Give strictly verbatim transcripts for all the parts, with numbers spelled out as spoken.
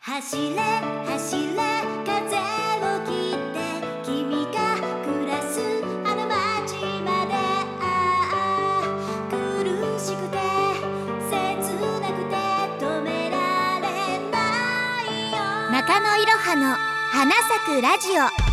走れ走れ風を切って君が暮らすあの街までああ苦しくて切なくて止められないよ中野いろはの花咲くラジオ。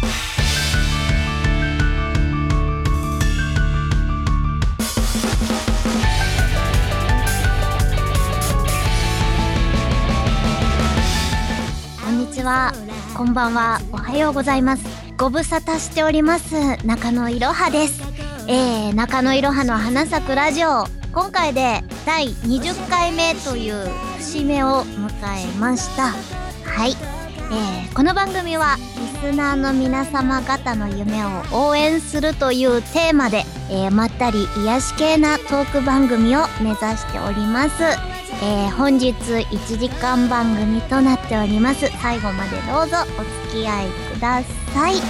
こんにちは、こんばんは、おはようございます。ご無沙汰しております中野いろはです。えー、中野いろはの花咲くラジオ、今回でだいにじゅっかいめという節目を迎えました。はい、えー、この番組はリスナーの皆様方の夢を応援するというテーマで、えー、まったり癒し系なトーク番組を目指しております。えー、本日いちじかん番組となっております。最後までどうぞお付き合いください。走れ走れ風を切って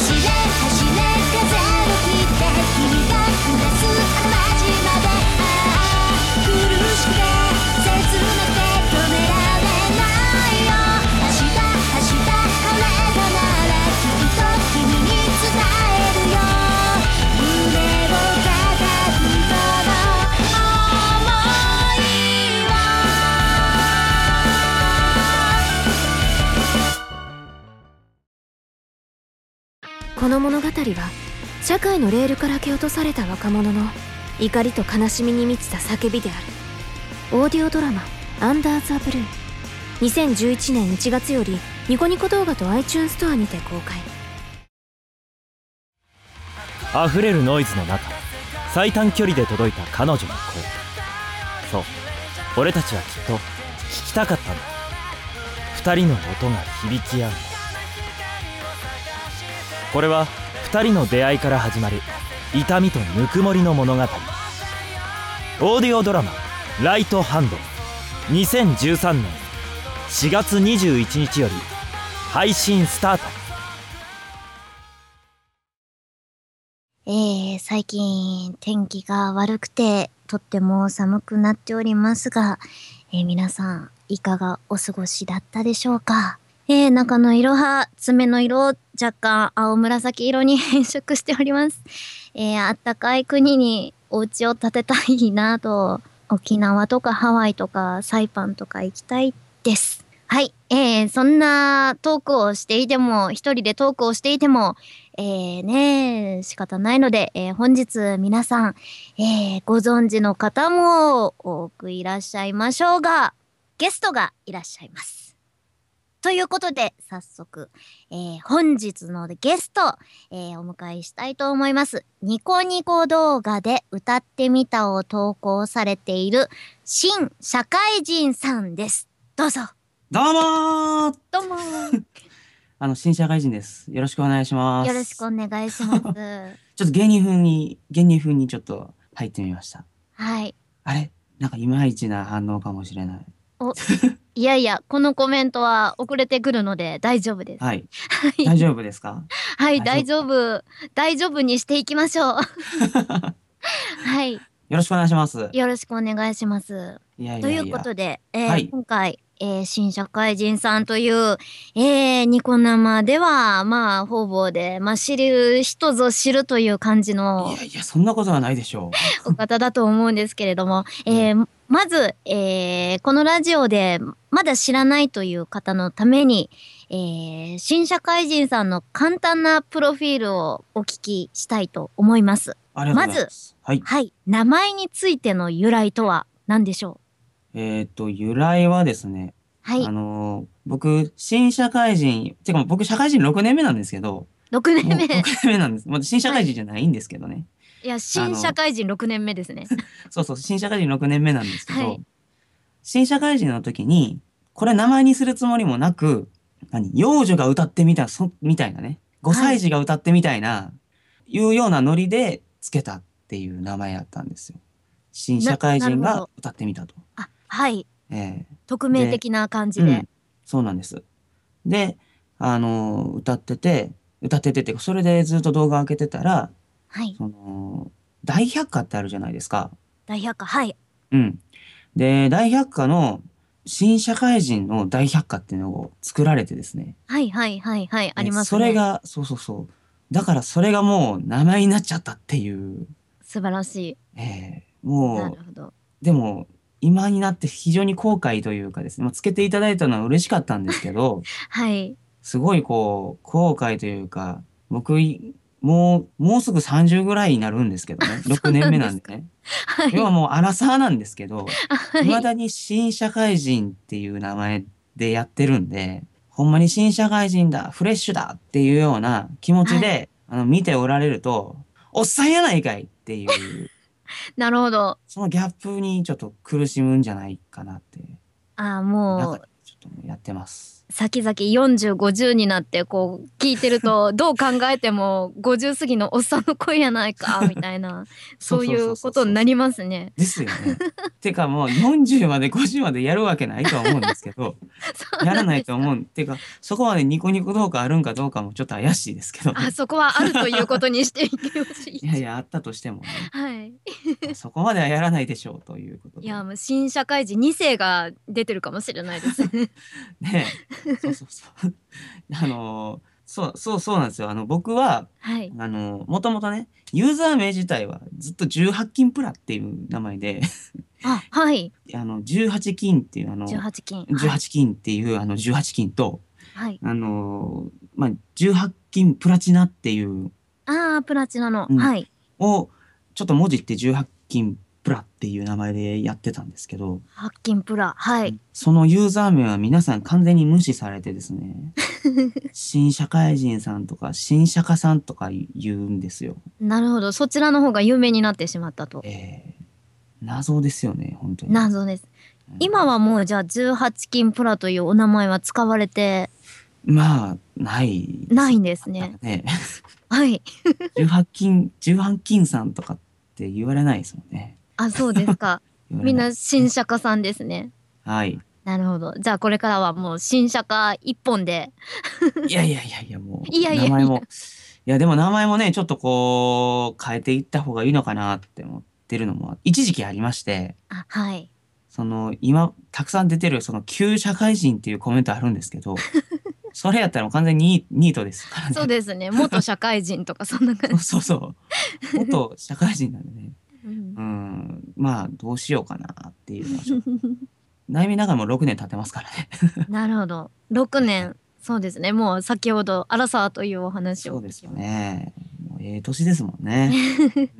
君が暮らすあの街までああ苦しくて切なくて止められないよ明日明日晴れたならきっと君に伝えるよ胸を叩くこの想いはこの物語は社会のレールから蹴落とされた若者の怒りと悲しみに満ちた叫びである。オーディオドラマ「アンダー・ザ・ブルー」にせんじゅういちねんいちがつよりニコニコ動画と iTunes ストアにて公開。 溢れるノイズの中、最短距離で届いた彼女の声。そう、俺たちはきっと聞きたかったんだ。二人の音が響き合う。これは二人の出会いから始まる痛みとぬくもりの物語。オーディオドラマ「ライトハンド」にせんじゅうさんねんしがつにじゅういちにちより配信スタート。 えー、最近天気が悪くてとっても寒くなっておりますが、えー、皆さんいかがお過ごしだったでしょうか。えー、中の色は爪の色を若干青紫色に変色しております。えー、あったかい国にお家を建てたいなと、沖縄とかハワイとかサイパンとか行きたいです。はい、えー、そんなトークをしていても、一人でトークをしていても、えー、ね仕方ないので、えー、本日皆さん、えー、ご存知の方も多くいらっしゃいましょうが、ゲストがいらっしゃいます。ということで早速、えー、本日のゲスト、えー、お迎えしたいと思います。ニコニコ動画で歌ってみたを投稿されている新社会人さんです。どうぞ。 どうもーどうもーあの新社会人です。よろしくお願いします。 よろしくお願いします。 ちょっと芸人風に芸人風にちょっと入ってみました。 はい。 あれなんかいまいちな反応かもしれない。 おいやいや、このコメントは遅れてくるので大丈夫です。 はい。大丈夫ですか？ はい、大丈夫。大丈夫にしていきましょう。はい。 よろしくお願いします。 よろしくお願いします。 いやいやいやということで、えーはい、 今回、えー、新社会人さんという、えー、ニコ生では、まあ、方々で、まあ、知る人ぞ知るという感じのいやいや、そんなことはないでしょう。 お方だと思うんですけれども、えー、まず、えー、このラジオでまだ知らないという方のために、えー、新社会人さんの簡単なプロフィールをお聞きしたいと思います。 ありがとうございます。 まず、はい、名前についての由来とは何でしょう？えっと、由来はですね、 はい。 あのー、僕、新社会人、てか僕、社会人ろくねんめなんですけど、 ろくねんめ。 ろくねんめなんです。まだ新社会人じゃないんですけどね。はい、 いや、新社会人ろくねんめですね。 そうそう、新社会人ろくねんめなんですけど、 はい、 新社会人の時に、これ名前にするつもりもなく、何幼女が歌ってみた、そ、みたいなね。ごさい児が歌ってみたいな、はい、いうようなノリでつけたっていう名前やったんですよ。新社会人が歌ってみたと。 あ、はい。 えー、 匿名的な感じで、 うん。そうなんです。で、あのー、歌ってて、歌っててって、それでずっと動画開けてたら、 はい。 その、大百科ってあるじゃないですか。 大百科、はい。 うん。で、大百科の、 新社会人の大百科っていうのを作られてですね。 はいはいはいはい。ありますね。 それが、そうそうそう。だからそれがもう名前になっちゃったっていう。 素晴らしい。 えー、 なもう、 るほど。 でも、今になって非常に後悔というかですね、まあ、つけていただいたのは嬉しかったんですけど、 はい。 すごいこう、後悔というか、僕、いもう、もうすぐさんじゅうぐらいになるんですけどね、 そうろくねんめなんですか。 なんでね。 はい。 要はもうアラサーなんですけど、 はい。 未だに新社会人っていう名前でやってるんで、ほんまに新社会人だ、フレッシュだっていうような気持ちはい。 で、あの、見ておられると、おっさんやないかいっていう、 なるほど。 そのギャップにちょっと苦しむんじゃないかなって、 ああ、もう、 中でちょっともうやってます。 先々よんじゅう、ごじゅうになってこう聞いてると、どう考えてもごじゅう過ぎのおっさんの声やないか、みたいな、そういそうそうそううことになりそうそう。 ますね。 ですよね。てかもうよんじゅうまでごじゅうまでやるわけないとは思うんですけど、 そうやらないなんですか。 と思う。てか、そこまでニコニコ動画あるんかどうかもちょっと怪しいですけどあ、 ね。 そこはあるということにしていてほしい。 いやいや、あったとしてもね。 はい。 まあそこまではやらないでしょうということで。 いや、もう新社会人に世が出てるかもしれないですね。 ねえ。そうそうそう。あのーそう、そう、そうなんですよ。あの、僕は、 はい。 あのーもともとね、ユーザー名自体はずっとじゅうはち金プラっていう名前で、 あ、はい。 あの、じゅうはち金っていう、あの、 じゅうはち金。はい。 じゅうはち金っていう、あの、じゅうはち金と、 はい。 あのーまあ、じゅうはち金プラチナっていう、 ああ、プラチナの。 うん、 はい。 を、ちょっと文字ってじゅうはち金プラっていう名前でやってたんですけど、 発金プラ。はい。 そのユーザー名は皆さん完全に無視されてですね、新社会人さんとか新社家さんとか言うんですよ。 なるほど。そちらの方が有名になってしまったと。 えー、謎ですよね、本当に。 謎です。今はもうじゃあじゅうはち金プラというお名前は使われてまあ、ないですないよ。 んですね。 ね。 はい。 じゅうはち金、じゅうはち金さんとかって言われないですもんね。 あ、そうですか。 言われみんなないですね。 新社家さんですね。 はい。 なるほど。じゃあこれからはもう新社家一本で。 いやいやいやいや、もいやう、 いやいや。 名前も、いや、でも名前もね、ちょっとこう、変えていった方がいいのかなって思ってるのも、一時期ありまして、 あ、はい。 その、今、たくさん出てる、その、旧社会人っていうコメントあるんですけど、それやったらもう完全にニートですからね。 そうですね。元社会人とかそんなそう感じ。 そうそう。元社会人なんでね。 うんうーん、まあ、どうしようかなっていうのはちょっと、悩みながらもろくねん経ってますからね。 なるほど。ろくねん。そうですね。もう先ほど、アラサーというお話をそうですよ聞きましね。もうええ年ですもんね。うん。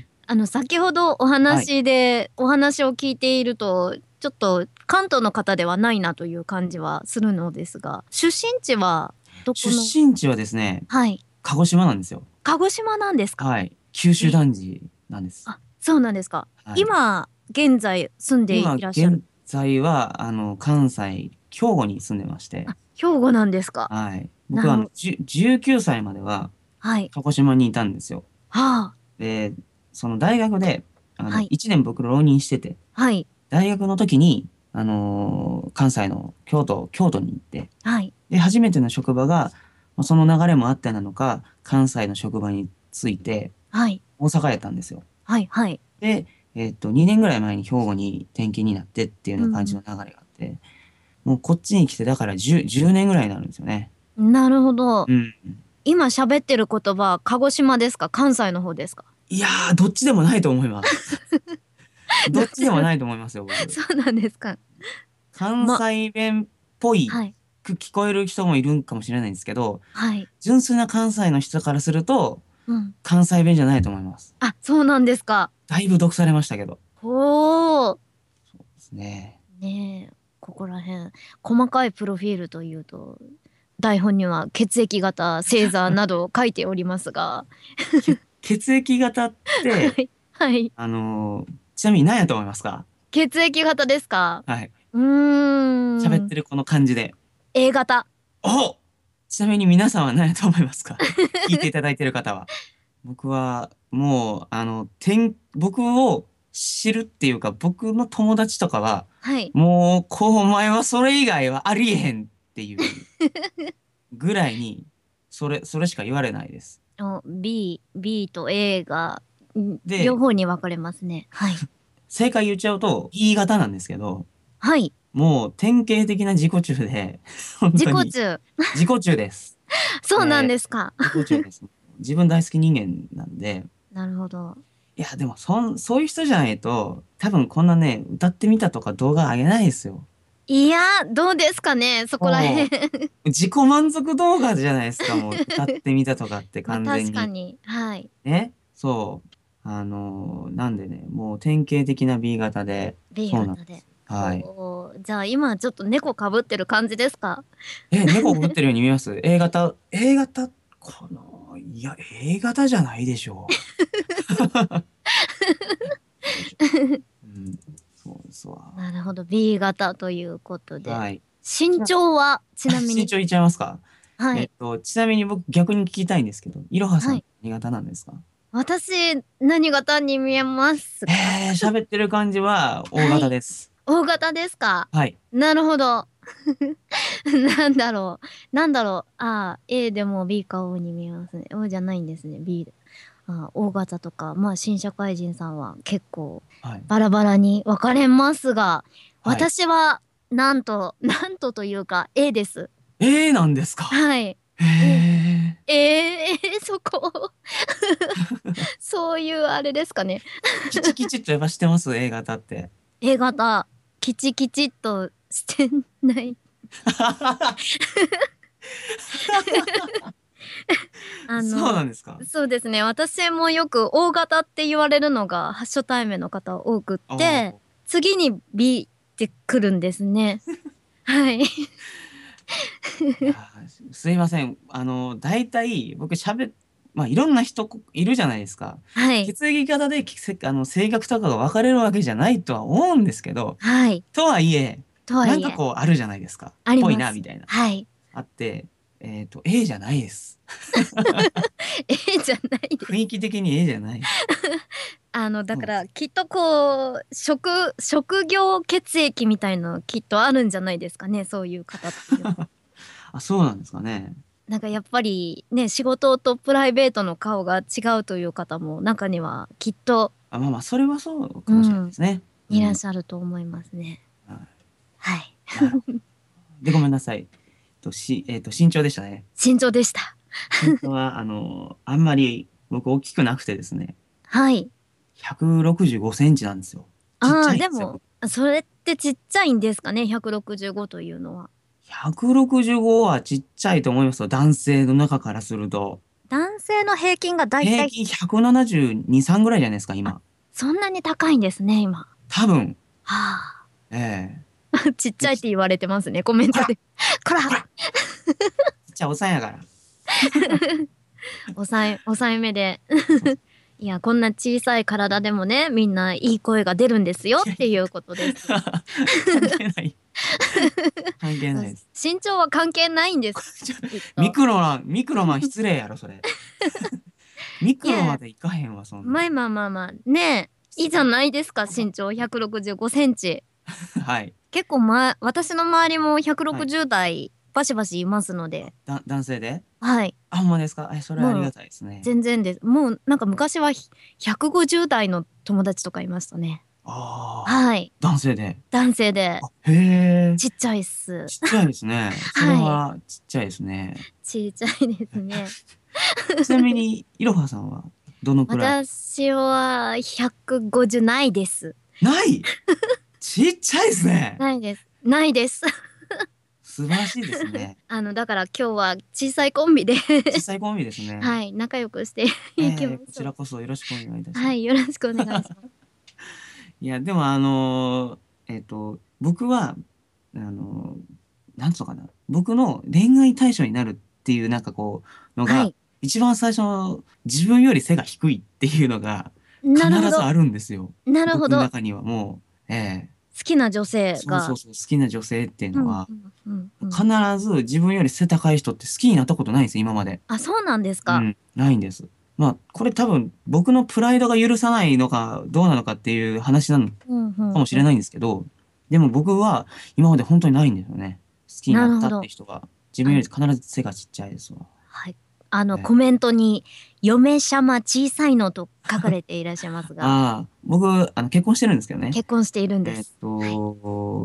た。あの、先ほどおはい。 話で、お話を聞いていると、ちょっと関東の方ではないなという感じはするのですが、出身地はど出この？ 身地はですね、 はい。 鹿児島なんですよ。 鹿児島なんですか？ はい。九州え、 男児なんです。 あ、そうなんですか。 はい。 今、現在住んでい今、 らっしゃる。 現在は、あの、関西、兵庫に住んでまして、 あ、兵庫なんですか。 はい。僕は、あの、 なるほど。 じゅじゅうきゅうさいまでは、 はい。 鹿児島にいたんですよ。 はあ。 で、その大学で、あの、 はい。 いちねん僕浪人してて、 はい。 大学の時に、あのー関西の京都、京都に行って、 はい。 で、初めての職場が、まあその流れもあってなのか、関西の職場に着いて、 はい。 大阪やったんですよ。 はい。はい。 で、えっと、にねんぐらい前に兵庫に転勤になってっていうような感じの流れがあって、もうこっちに来てだからじゅう、じゅうねんぐらいになるんですよね。 うん。なるほど。 うん。 今喋ってる言葉、鹿児島ですか？関西の方ですか？ いやー、どっちでもないと思います。どっちでもないと思いますよ、僕。 そうなんですか。 関ま、 西弁っぽいはい。 く聞こえる人もいるんかもしれないんですけど、 はい。 純粋な関西の人からすると、 うん。 関西弁じゃないと思います。 あ、そうなんですか。 だいぶ毒されましたけど。 ほー。 ですね。 ねえ、ここら辺。細かいプロフィールというと、台本には血液型、星座など書いておりますが。 け血液型っはて、 い。はい。 あのーちなみに何やと思いますか？ 血液型ですか？ はい。 うーん。 喋ってるこの感じで。 A 型。 お、ちなみに皆さんは何やと思いますか？聞いていただいてる方は。僕は、もう、あの、天、僕を知るっていうか、僕の友達とかは、 はい。 もう、こう、お前はそれ以外はありえへんっていうぐらいに、それ、それしか言われないです。 お、B、B と A が、ん両で、 方に分かれますね。はい。 正解言っちゃうと、B 型なんですけど、 はい。 もう典型的な自己中で、本自当に己中。 自己中です。 そうなんですか。 自己中です。自分大好き人間なんで、 なるほど。 いや、でもそん、そういう人じゃないと、多分こんなね、歌ってみたとか動画上げないですよ。 いや、どうですかね、そこらもへん。 う、自己満足動画じゃないですか、もう歌ってみたとかってまあ完全に。 確かに。はい。 ね。そう。あのーなんでね、もう典型的な ビー 型で、 B そうなん型で。 です。はい。 ほう。じゃあ今ちょっと猫かぶってる感じですか？ え、猫被ってるように見えます？ A 型、A 型、この、いや、A 型じゃないでしょう。よいしょ。うん、そうですわ。 なるほど。B 型ということで。 はい。 身長はちなみに。 身長いっちゃいますか？ はい。 えっと、ちなみに僕逆に聞きたいんですけど、いろはさんはい。 何型なんですか？ 私、何型に見えますか？ えー、喋ってる感じは O はい。 型です。 O 型ですか？ はい。 なるほど。なんだろう。なんだろう。ああ、A でも B か O に見えますね。O じゃないんですね。B で。ああ、O 型とか、まあ、新社会人さんは結構はい。 バラバラに分かれますが、 はい。 私は、なんと、なんとというか A です。 A なんですか？ はい。 へ A。 え。 えー、そこそういうあれですかね。 キチキチっとやっぱしてます A 型って。 A 型、キチキチっとしてない。あそうなの、 んですか？ そうですね。私もよく O 型って言われるのが初対面の方多くっおて、 ー。 次に B ってくるんですね。はい。 いやー、すいません。あの、大体僕喋っ、まあいろんな人いるじゃないですか。 はい。 血液型できせあの性格とかが分かれるわけじゃないとは思うんですけど、 はい。 とはいえ、なんかとはいえ、 こうあるじゃないですか。ぽいな、 あります。 みたいな。 はい。 あって、えっと、A じゃないです。 A じゃないです。 雰囲気的に A じゃない。 あの、だそうです。 から、きっとこう、職、職業血液みたいのきっとあるんじゃないですかね。そういう方っていうの。 あ、そうなんですかね。 なんかやっぱりね、仕事とプライベートの顔が違うという方も中にはきっと、 あ、まあまあ、それはそうかもしれないでうん、 すね。うん。 いらっしゃると思いますね。 ははい。 い。なるほど。で、ごめんなさい。えっと、し、えっと、身長でしたね。 慎重でした。 身長は、あの、あんまり僕大きくなくてですね、 はい。 ひゃくろくじゅうごセンチなんですよ。ちっちああ、 ゃいんですよ。 でも、それってちっちゃいんですかね、ひゃくろくじゅうごというのは。 ひゃくろくじゅうごはちっちゃいと思いますよ。男性の中からすると。 男性の平均がだいたい、 平均ひゃくななじゅうに、さんぐらいじゃないですか、 あ、 今。 そんなに高いんですね、今。 多分。 はえあ。ちっちえ。ちゃいって言われてますね、コメンこら、 トで。こらこら、ちっちゃいおっさんやから。 抑え、抑えめで。 そうそいや、こんな小さい体でもね、みんないい声が出るんですよう。いやいっていうことです。 や関係ない。関係ないです。 身長は関係ないんです。 ちょきっミと。 クロマン、ミクロマン失礼やろ、それ。ミクロまいや、 でいかへんわ、そんな。 まあまあまあまあ、ねえ、いいじゃないですか、身長ひゃくろくじゅうごセンチ。 はい。 結構ま、私の周りもはい。 ひゃくろくじゅう代バシバシいますので、 だ、男性で？ はい。 あ、ほんまですか？え、それはありもうがたいですね。 全然です。もうなんか昔はひひゃくごじゅう代の友達とかいましたね。 ああ、 はい。 男性で。 男性で、 あ、へえ、 ちっちゃいっす。 ちっちゃいですね。それはい。 はちっちゃいですね。 ちっちゃいですね。 ちなみに、いろはさんはどのくらい？ 私はひゃくごじゅうないです。 ない。ちっちゃいですね。 ないです。ないです。 素晴らしいですね。 あの、だから今日は小さいコンビで小さいコンビですね。 はい、仲良くしていきまええ、こしょう。 ちらこそよろしくお願いいたします。 はい、よろしくお願いします。 いや、でもあのーえっと、僕は、あのーなんつうのかな。僕の恋愛対象になるっていうなんかこう、のが、 はい。 一番最初の自分より背が低いっていうのが必なるほど。 ずあるんですよ。 なるほど。好僕の中にはもう、ええ、 きな女性が。 そうそうそう、好きな女性っていううん、 のは、 うん、うん、うん。 必ず自分より背高い人って好きになったことないんですよ、今まで。 あ、そうなんですか。 うん、ないんです。まあ、これ多分僕のプライドが許さないのかどうなのかっていう話なのかうん、うん、うん。 もしれないんですけど、でも僕は今まで本当にないんですよね。好きになったってなるほど。 人が。自分あの、 より必ず背がちっちゃいですわ。 はい。あの、 ええ、 コメントに、嫁シャマ小さいのと書かれていらっしゃいますが、 ああ、僕、あの、結婚してるんですけどね。 結婚しているんでえっす。はい。 と、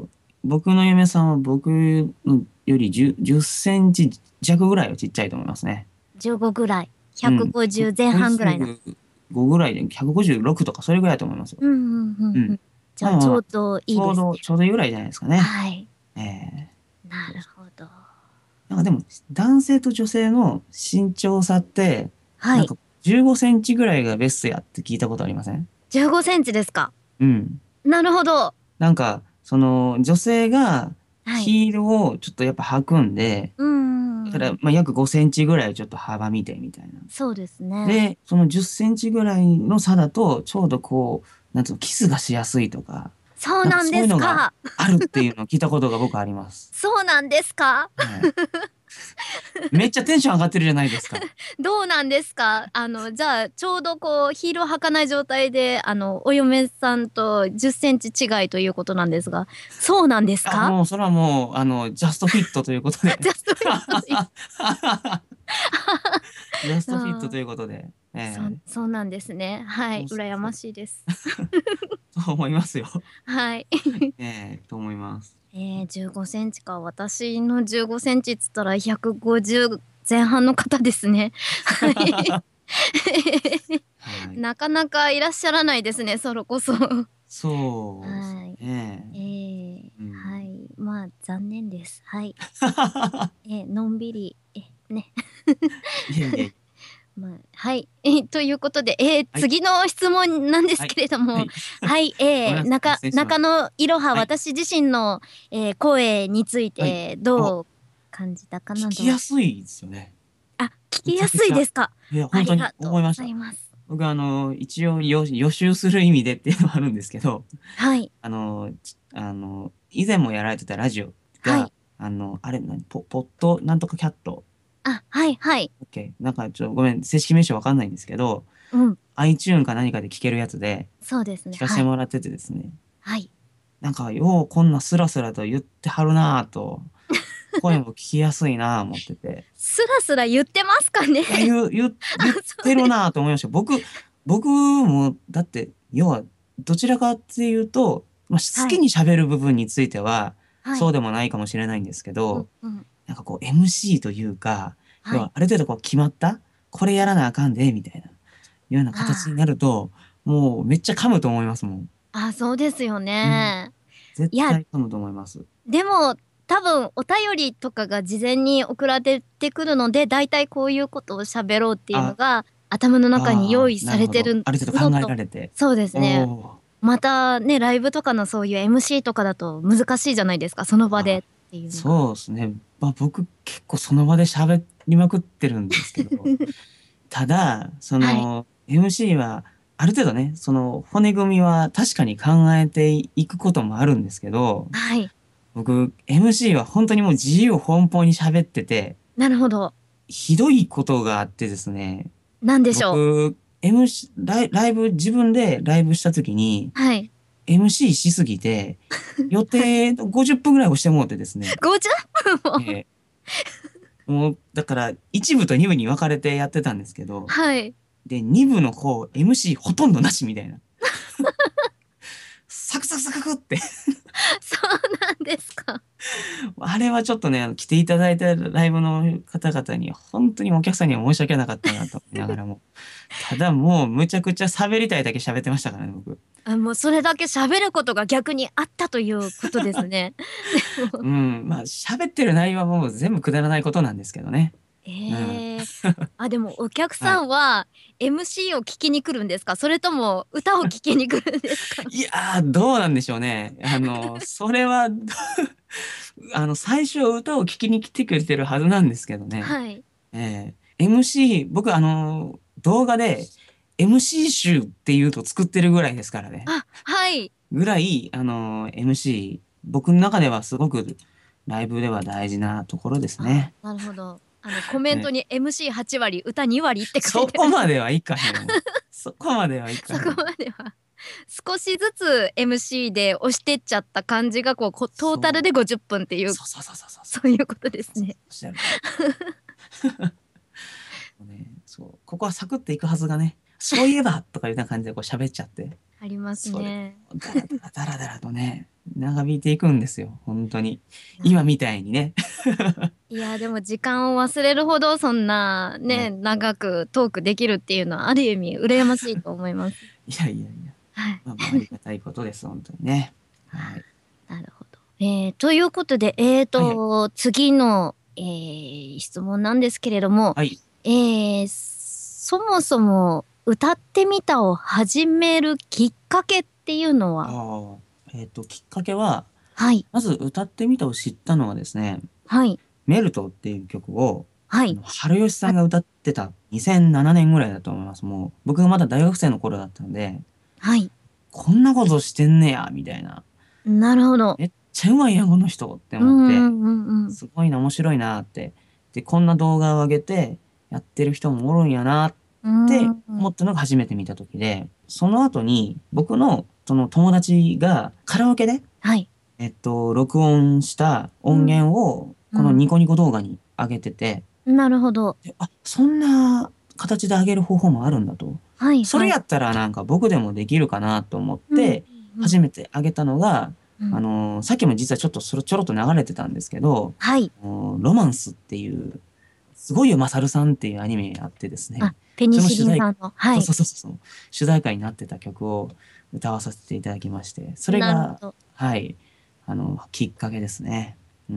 僕の嫁さんは僕のよりじゅう、じゅっセンチ弱ぐらいはちっちゃいと思いますね。 じゅうごぐらい。ひゃくごじゅう前半ぐらいな。 ひゃくごじゅうごぐらいでひゃくごじゅうろくとかそれぐらいだと思いますよ。 うんうんうんう。 うんん。 じゃあちょうどいいちょうですね。 ど、ちょうどいいぐらいじゃないですかね。 はい。 ええなるほど。 なんかでも、男性と女性の身長差って、 はい。 なんかじゅうごセンチぐらいがベストやって聞いたことありません？ じゅうごセンチですか。 うん。 なるほど。 なんか、その、女性がはい。 ヒールをちょっとやっぱ履くんで、 うんうんだから、 うん。 まあ、約ごセンチぐらいちょっと幅見てみたいな。 そうですね。 で、そのじゅっセンチぐらいの差だと、ちょうどこう、なんつうの、キスがしやすいとか、 そうなんですなんかそういうのがか。 あるっていうのを聞いたことが僕あります。 そうなんですか。 はい。めっちゃテンション上がってるじゃないですか。 どうなんですか。あの、じゃあ、ちょうどこう、ヒールを履かない状態で、あの、お嫁さんとじゅっセンチ違いということなんですが、そうなんですあ、 か。 もう、それはもう、あの、ジャストフィットということで。 ジャストフィットというジャストフィットということで。えそう、そうなんですね。はい、 そうそうそう羨ましいです。 えと思いますよ。 はい。 ええと思います。 えー、じゅうごセンチか。私のじゅうごセンチっつったらひゃくごじゅう前半の方ですね。はいはい。 なかなかいらっしゃらないですね、それこそ。 そうですはい。 ね。 えーうんはい。まあ、残念です。はい。えーのんびり、え、ね。 いえいえ。 まあ、はい。えーということで、えーはい次の質問なんですけれども、 はい。 はい、えー、 ごめんなさい中脱線しました中野いろは、 はい私自身の、えー声についてどう感じたかな聞ど。 きやすいですよね。 あ、聞きやすいですか。 いや、 あ本当にりがとうご思いました。 ざいます。 僕あの、一応予、予習する意味でっていうのはあるんですけど、 はい。 あの、ちあの、以前もやられてたラジオが、 はい。 あの、あれ、何、ポ、ポット、なんとかキャット。 あ、はい、はい。 オッケー。なんかちょっとごめん、正式名称わかんないんですけど、 うん。 iTune か何かで聞けるやつでそうですね。 聞かせはい。 てもらっててですね、 はい。 なんか、ようこんなスラスラと言ってはるなぁと、声も聞きやすいなぁ思ってて、 スラスラ言ってますかね。 いや、言う、言う、言ってるなぁと思いました。僕、僕も、だって、要は、どちらかっていうと、まあ、好きに喋る部分については、 はい。 そうでもないかもしれないんですけど、 うんうん。 なんかこう エムシー というか、要は。 はいある程度こう決まったこれやらなあかんで、みたいな、ような形になると、もうめっちゃ噛むと思いますもん。 あ、そうですよね。 絶いや対噛むと思います。 でも、多分お便りとかが事前に送られてくるので、だいたいこういうことを喋ろうっていうのが頭の中に用意されてるあーなほどある程度考えられて。 そうですね。 おーまたね、ライブとかのそういう エムシー とかだと難しいじゃないですか、その場でっていうのが。 そうですね。まあ僕結構その場で喋りまくってるんですけど、ただ、その、エムシー はある程度ね、その骨組みは確かに考えていくこともあるんですけど、 はい。 僕 エムシー は本当にもう自由奔放に喋ってて、 なるほど。 ひどいことがあってですね、 なんでしょう。 僕、エムシー、ライライブ、自分でライブした時に、 はい。 エムシー しすぎて、予定ごじゅっぷんぐらい押してもうてですね、 ごじゅっぷんも。 ええもう、だから、一部と二部に分かれてやってたんですけど、 はい。 で、二部の方、エムシー ほとんどなしみたいな。サクサクサクサクって。 そうなんですか。 あれはちょっとね、あの来ていただいたライブの方々に、本当にお客さんには申し訳なかったなと思いながらも。ただもう、むちゃくちゃ喋りたいだけ喋ってましたからね、僕。 あ、もうそれだけ喋ることが逆にあったということですね。 うん、まあ、喋ってる内容はもう全部くだらないことなんですけどね。 ええあ、でもお客さんは エムシー を聞きに来るんですか、それとも歌を聞きに来るんですか。 いやー、どうなんでしょうね。あの、それは、あの、最初は歌を聴きに来てくれてるはずなんですけどね。 はい。 えー、エムシー、僕、あの、動画で エムシー 集っていうと作ってるぐらいですからね。 あ、はい。 ぐらい、あの、エムシー、僕の中ではすごくライブでは大事なところですね。 なるほど。あのコメントに エムシーはち 割、歌に割って書そいてある。 こまではいかへん。そこまではいかへん。 そこまでは。少しずつ エムシー で押してっちゃった感じがこうこトータルでごじゅっぷんっていうそうそうそうそうそう。 そういうことですね。 おっしゃる通りね、そうここはサクッといくはずがね、 そういえばとかいうような感じでこう喋っちゃって、 ありますそれね。 だらだらだらだらとね、長引いていくんですよ、本当に。今みたいにね。 いや、でも時間を忘れるほどそんなね、 ね、 長くトークできるっていうのはある意味羨ましいと思います。 いやいやいや、 はい。 まあまあありがたいことです、本当にね。はい。 なるほど。えー、ということで、えーはいはい。 と、次の、えー、質問なんですけれども、 はい。 えー、そもそも歌ってみたを始めるきっかけっていうのは？ ああ、えっと、きっかけは、 はい、 まず歌ってみたを知ったのはですね、 はい、 メルトっていう曲を、 はい、 あの、春吉さんが歌ってたにせんななねんぐらいだと思います。もう、僕がまだ大学生の頃だったので、 はい。 こんなことしてんねや、みたいな。 なるほど。 めっちゃうまいやん、この人ってうんう思って、 んうんうん。 すごいな、面白いなって。で、こんな動画を上げて、やってる人もおるんやなってうんうん思ったのが初めて見た時で、その後に僕のその友達がカラオケで、 はい。 えっと、録音した音源をこのニコニコ動画に上げてて、 なるほど。 であ、そんな形で上げる方法もあるんだと。 はい、はい。 それやったらなんか僕でもできるかなと思っうんて、初めて上げたのが、 うんあのーさっきも実はちょっとそれちょろっと流れてたんですけど、 はい。 あのーロマンスっていう、すごいよマサルさんっていうアニメあってですね、 あ、ペニシリンさんの。はい。 そうそうそうそう、主題歌になってた曲を歌わさせていただきまして、それが、 なるほど。 はい、あの、きっかけですね。うん。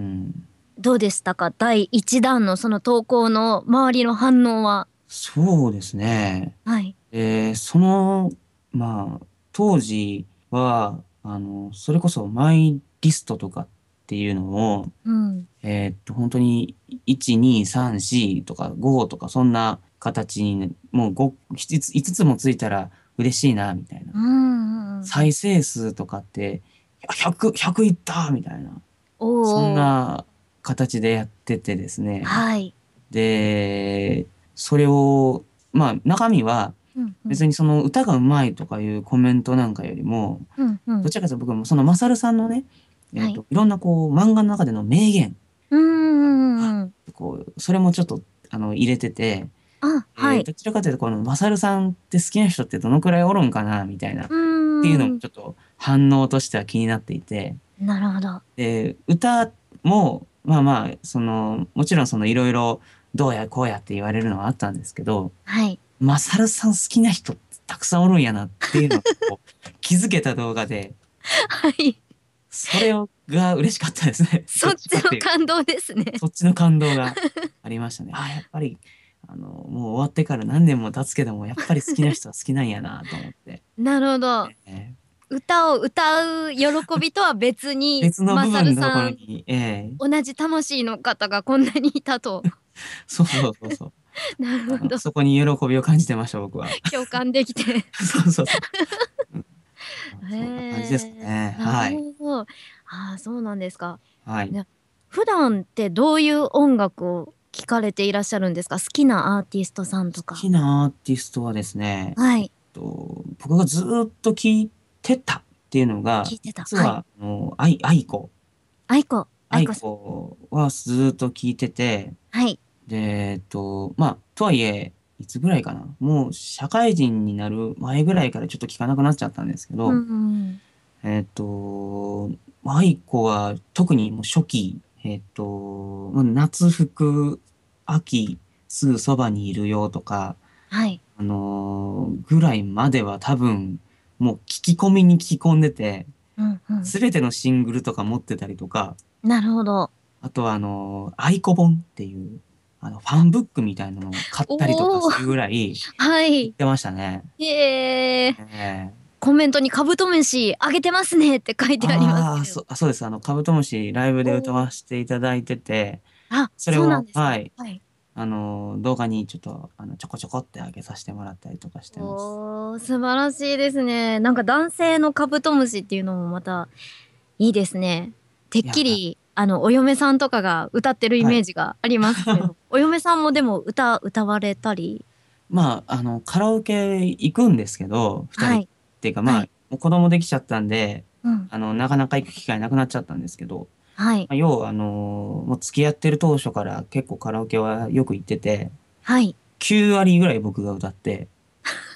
どうでしたか、だいいちだんのその投稿の周りの反応は？ そうですね。 はい。 えーその、まあ、当時は、あの、それこそマイリストとかっていうのを、 うん。 えーっと、本当にいち、に、さん、よんとかごとかそんな形にね、もうご、いつついつつもついたら嬉しいな、みたいな。 うんうんうん。 再生数とかってひゃく、ひゃくいったみたいな。そんおー。 な形でやっててですね。 はい。 で、それを、まあ中身はうんうん別にその歌がうまいとかいうコメントなんかよりも、 うんうん。 どちらかというと僕もそのマサルさんのね、えっと、 はいいろんなこう漫画の中での名言、 うんうんうん。 こう、それもちょっとあの入れてて、 あ、はい。 えーどちらかというとこのマサルさんって好きな人ってどのくらいおるんかなみたいなっうーていうのもん。 ちょっと反応としては気になっていて、 なるほど。 で、歌も、まあまあ、その、もちろんそのいろいろどうやこうやって言われるのはあったんですけど、 はい。 マサルさん好きな人ってたくさんおるんやなっていうのをこう気づけた動画で、 はい。 それをが嬉しかったですね。 そっちのどかていう感動ですね。 そっちの感動がありましたね。あ、やっぱり、あの、もう終わってから何年も経つけども、やっぱり好きな人は好きなんやなと思って。 なるほど。 えー歌を歌う喜びとは別に、 別の部マサル分のとこさん、 ろに、ええ、 同じ魂の方がこんなにいたと。 そうそうそうそう。 なるあの、 ほど。 そこに喜びを感じてました、僕は。 共感できて。 そうそうそう。うんそんな感じですかへね。 え、なはい。 るほど。ああ、そうなんですか。 はい。 ね、普段ってどういう音楽を聴かれていらっしゃるんですか？好きなアーティストさんと好か。 きなアーティストはですね、えっはい。 と、僕がずーっと聴いてたっていうのが、 聞いてた。はい。 実は、あの、アイ、アイコ。 アイコ、アアイイコさん。 コはずーっと聴いてて、 はい。 で、えっと、まあ、とはいえ、いつぐらいかな。もう社会人になる前ぐらいからちょっと聞かなくなっちゃったんですけど、 うんうんえっと、アイコは特にもう初期、えっと、まあ夏服、秋、すぐそばにいるよとか、 はい。 あのーぐらいまでは多分、もう聞き込みに聞き込んでて、 うんうん。 すべてのシングルとか持ってたりとか、 なるほど。 あとはあのーアイコ本っていう、あの、ファンブックみたいなのを買ったりとかおお、 するぐらいはい。 言ってましたね。 へえ。 ええ、 コメントにカブトムシあげてますねって書いてありますああ、 けれど。 そ、あそうです。あの、カブトムシライブで歌おお。 わせていただいてて、 あ、そうなんそれを、 ですか。 はい、 はい。 あの、動画にちょっと、あの、ちょこちょこって上げさせてもらったりとかしてます。 おー、素晴らしいですね。なんか男性のカブトムシっていうのもまたいいですね。てっいや、 きり、あの、お嫁さんとかが歌ってるイはい。 メージがありますけれど。お嫁さんもでも歌、歌われたり。 まあ、あの、カラオケ行くんですけど、二人っはい。 ていうか、まあ、 はい。 もう子供できちゃったんで、 うん。 あの、なかなか行く機会なくなっちゃったんですけど、 はい。 まあ、要は、あの、もう付き合ってる当初から結構カラオケはよく行ってて、 はい。 きゅう割ぐらい僕が歌って、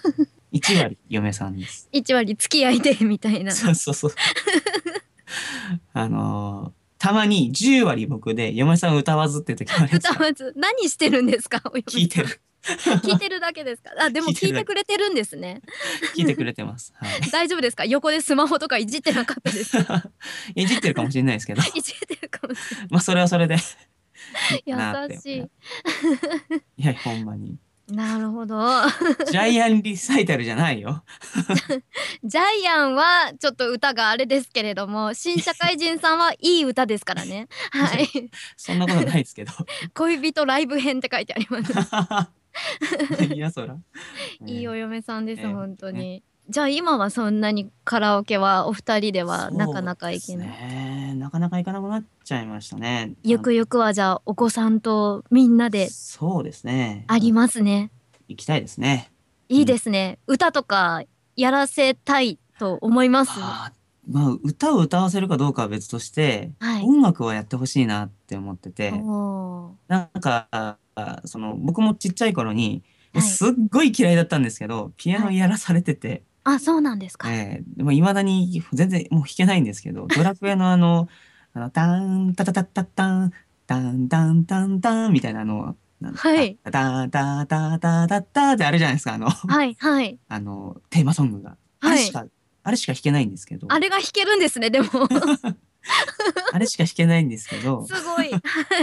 いち割嫁さんです。 いち割付き合いで、みたいな。 そうそうそう。あのーたまにじゅう割僕で嫁さん歌わずっていう時もありますから。 歌わず、何してるんですか、お嫁さん。 聞いてる。 聞いてるだけですか。あ、でも聞いてくれてるんですね。 聞いてくれてます。はい。 大丈夫ですか、横でスマホとかいじってなかったですか。 いじってるかもしれないですけど、 いじってるかもしれない。 まあそれはそれでいいかなって優しい。 いや、ほんまに。 なるほど。 ジャイアンリサイタルじゃないよ。 ジャイアンはちょっと歌があれですけれども、新社会人さんはいい歌ですからね。はい。 そんなことないですけど。 恋人ライブ編って書いてあります。 いや、そら。 いいお嫁さんです、 ええ本当に。じゃあ今はそんなにカラオケはお二人ではなかなか行けない。 そうですね。なかなか行かなくなっちゃいましたね。 ゆくゆくはじゃあお子さんとみんなでそうですね。 ありますね。 行きたいですね。 いいですね。歌とかやらせたいと思います。 ああ、まあ、歌を歌わせるかどうかは別として、 はい。 音楽はやってほしいなって思ってて、 おー。 なんか、あその、僕もちっちゃい頃に、もうはい。 すっごい嫌いだったんですけど、ピアノはい。 やらされてて、 あ、そうなんですか。 ええでも未だに全然もう弾けないんですけど、ドラクエのあの、あの、ターン、タタタッタッタン、タンタンタンタンみたいなあの、なんタはい。 タタタタタタタってあるじゃないですか、あの、 はい。はい。 あの、テーマソングが。あれはい。 しか、あれしか弾けないんですけど、 あれが弾けるんですね、でも。 あれしか弾けないんですけど、 すごい。はい。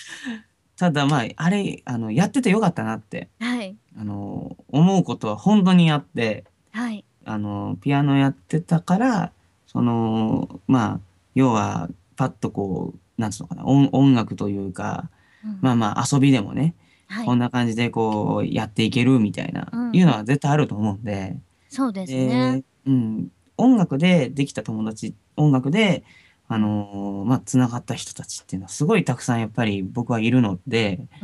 ただまあ、あれ、あの、やっててよかったなって、 はい。 あの、思うことは本当にあって、 はい。 あの、ピアノやってたから、その、まあ、要は、パッとこう、なんつうのかな、音、音楽というか、 うん。 まあまあ、遊びでもね、 はい。 こんな感じでこう、やっていけるみたいな、 うん。 いうのは絶対あると思うんで、 そうですね。 で、うん、音楽でできた友達、音楽で、あのまあ、つながった人たちっていうのはすごいたくさんやっぱり僕はいるので、 うん。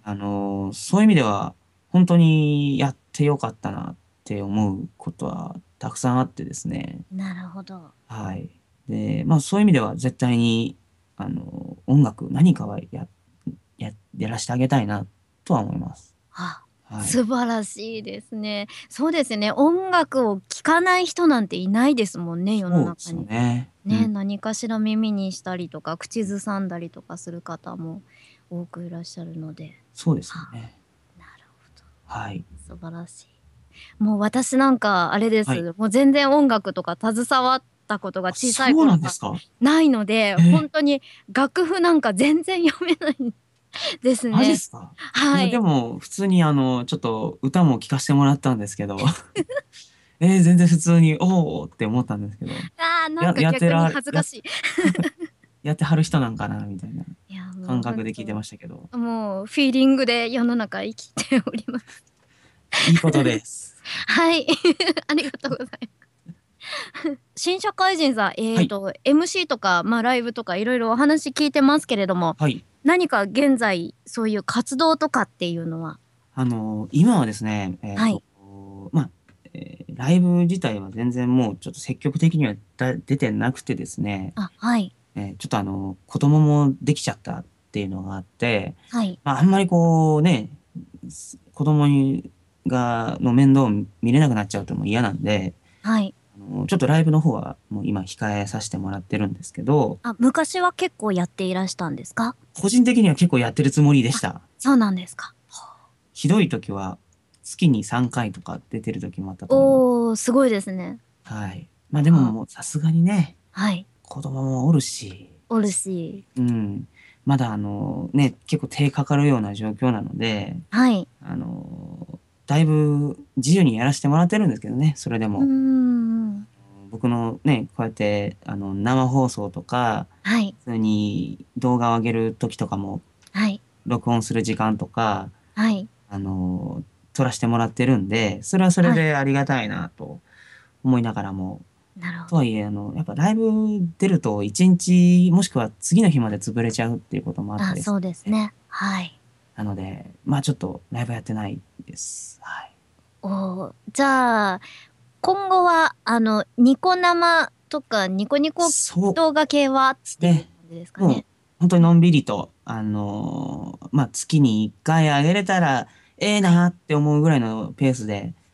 あのそういう意味では本当にやってよかったなって思うことはたくさんあってですね。 なるほど。 はい。で、まあそういう意味では絶対に、あの音楽何かはや、や、やらせてあげたいなとは思います。 あ、 はい。 素晴らしいですね。そうですね。音楽を聴かない人なんていないですもんね、世のそうですよ中に。 ね。うね、 ん。 何かしら耳にしたりとか、口ずさんだりとかする方も多くいらっしゃるので。 そうですよはね。 あ、なるほど。 はい。 素晴らしい。もう私なんかあれではい。 す。もう全然音楽とか携わったことがあ、 小さいそうな頃からんですか？ ないので、 えー本当に楽譜なんか全然読めないんですマジっね。 すか？いや、ではい。 も、普通にあの、ちょっと歌も聴かせてもらったんですけど、えー、全然普通に、おーって思ったんですけど、 ああ、なんや、 か逆にやってら、や、 恥ずかしい。 やってはる人なんかな、みたいないや、もう感覚で聞いて本当、 ましたけど、 もうフィーリングで世の中生きております。 いいことです。 はい。ありがとうございます。新社会人さん、えはい、 ーと、エムシー とか、まあ、ライブとかいろいろお話聞いてますけれども、 はい。 何か現在そういう活動とかっていうのは？ あの、今はですね、えっと、 はい。 まあ、えーライブ自体は全然もうちょっと積極的にはだ出てなくてですね、 あ、はい。 えーちょっとあの、子供もできちゃったっていうのがあって、 はい。 まあ、あんまりこうね、す子供にが、の面倒を見れなくなっちゃうとも嫌なんで、 はい。 あの、ちょっとライブの方はもう今控えさせてもらってるんですけど、 あ、昔は結構やっていらしたんですか？ 個人的には結構やってるつもりでしあ、 た。 そうなんですか。 ひどい時は月にさんかいとか出てる時もあったと思います。 おー、すごいですね。 はい。まあでもはもうさすがにね、 はい。 子供もおるし、 おるし。 うん。まだあのね、結構手かかるような状況なので、 はい。 あの、だいぶ自由にやらせてもらってるんですけどね、それでうーも。 ん。 僕のね、こうやってあの生放送とか、 はい。 普通に動画を上げる時とかも、 はい。 録音する時間とか、 はい。 あの、撮らせてもらってるんで、それはそれはい。 でありがたいなと思いながらも、 なるほど。 とはいえ、あの、やっぱライブ出ると一日、もしくは次の日まで潰れちゃうっていうこともあったあ、 りすそうでするので、 ね。はい。 なので、まあちょっとライブやってないです。はい。 おー、じゃあ、今後は、あの、ニコ生とかニコニコそうで動画系はっすね。 ていう感じですかもう、 ね。 本当にのんびりと、あのーまあ月にいっかいあげれたら、ええはい。 なって思うぐらいのペースで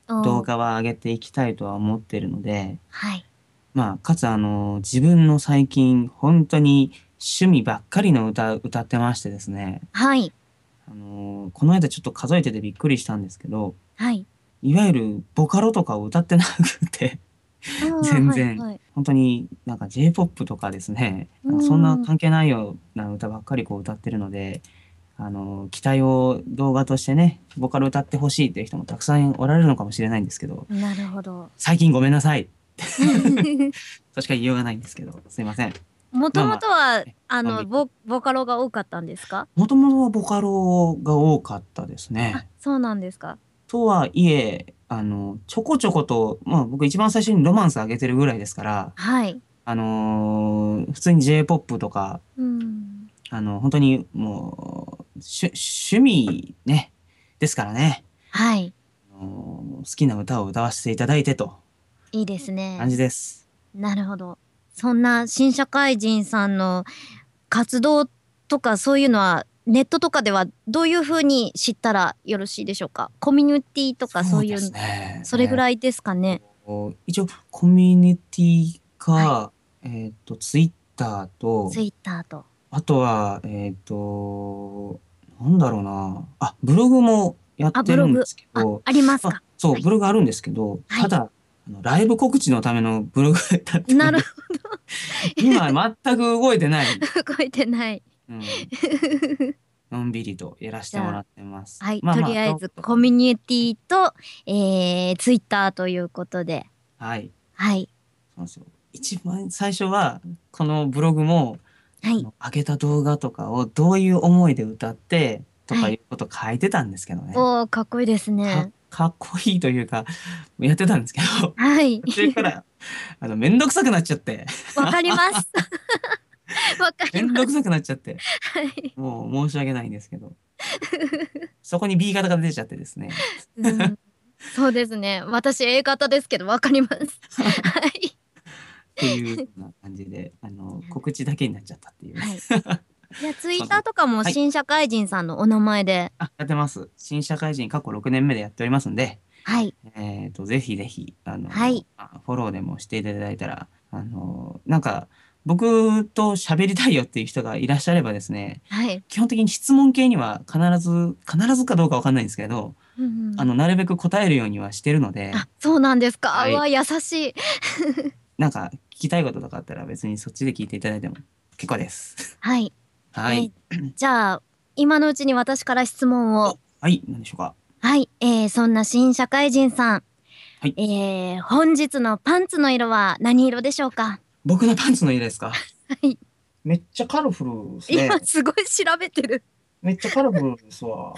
おー動画は上げていきたいとは思ってるので、 はい。 まあ、かつあの、自分の最近、本当に趣味ばっかりの歌、歌ってましてですね、 はい。 あの、この間ちょっと数えててびっくりしたんですけど、 はい。 いわゆるボカロとかを歌ってなくて、 あー全然、 はいはい。 本当になんか J-ポップ とかですね、なんかそんな関係ないような歌ばっかりこう歌ってるので、あの、期待を動画としてね、ボカロ歌ってほしいっていう人もたくさんおられるのかもしれないんですけど、 なるほど。 最近ごめんなさい。としか言いようがないんですけど、すいません。 もともとは、あの、 のんびりボ、ボカロが多かったんですか？ もともとはボカロが多かったですあね。、 そうなんですか。 とはいえ、あの、ちょこちょこと、まあ僕一番最初にロマンス上げてるぐらいですから、 はい。 あのー普通に J-ポップ とか、 うん。 あの、本当にもう、趣、趣味ね、ですからね、 はい。 あのー好きな歌を歌わせていただいてと、 いいですね。 感じです。 なるほど。そんな新社会人さんの活動とかそういうのはネットとかではどういうふうに知ったらよろしいでしょうか？コミュニティとかそういう、 ですね。 それぐい。 らいですかね。 一応、コミュニティか、 はえっと、ツイッターと、 ツイッターと。 あとは、えっと、なんだろうな。あ、ブログもやあ、 ってブログ。 るんですけあ、 ど、 ありますあか？ そう、 はいブログあるんですけど、 はいただ、あのライブ告知のためのブログだったなるので、今全く動いてない。 ほど。動いてない。 うん、のんびりとやらせてもらってます。 はい。 まあまあとりあえずとコミュニティと、えー、ツイッターということで。 はい。 はい。 そうなんですよ。一番最初は、このブログも、 はい。 あの上げた動画とかをどういう思いで歌ってとかはいいうこと書いてたんですけどね。 おー、かっこいいですかね。 かっこいいというか、やってたんですけど、 はい。 途中から、あの、めんどくさくなっちゃって、 わかります。わかります。 めんどくさくなっちゃって、 はい。 もう申し訳ないんですけど、そこに B 型が出ちゃってですね。 うんそうですね。私 A 型ですけどわかります。はい。 っていうような感じで、あの、告知だけになっちゃったっていうね。 はい。じゃあツイッターとかもはい新社会人さんのお名前で。 あ、やってます。新社会人過去ろくねんめでやっておりますんで、 はい。 えっと、ぜひぜひ、あの、 はいあフォローでもしていただいたら、あの、なんか、僕と喋りたいよっていう人がいらっしゃればですね、 はい。 基本的に質問系には必ず、必ずかどうかわかんないんですけど、 うんうんあの、なるべく答えるようにはしてるので、 あ、そうなんですか。 はいうわ、優しい。 なんか聞きたいこととかあったら別にそっちで聞いていただいても結構です。 はい。 はい。 えーじゃあ、今のうちに私から質問を。 はい、何でしょうか。 はい。えー、そんな新社会人さん。 はいえー、本日のパンツの色は何色でしょうか？ 僕のパンツの色ですか？ はい。 めっちゃカラフルですね今。すごい調べてる。 めっちゃカラフルですわ。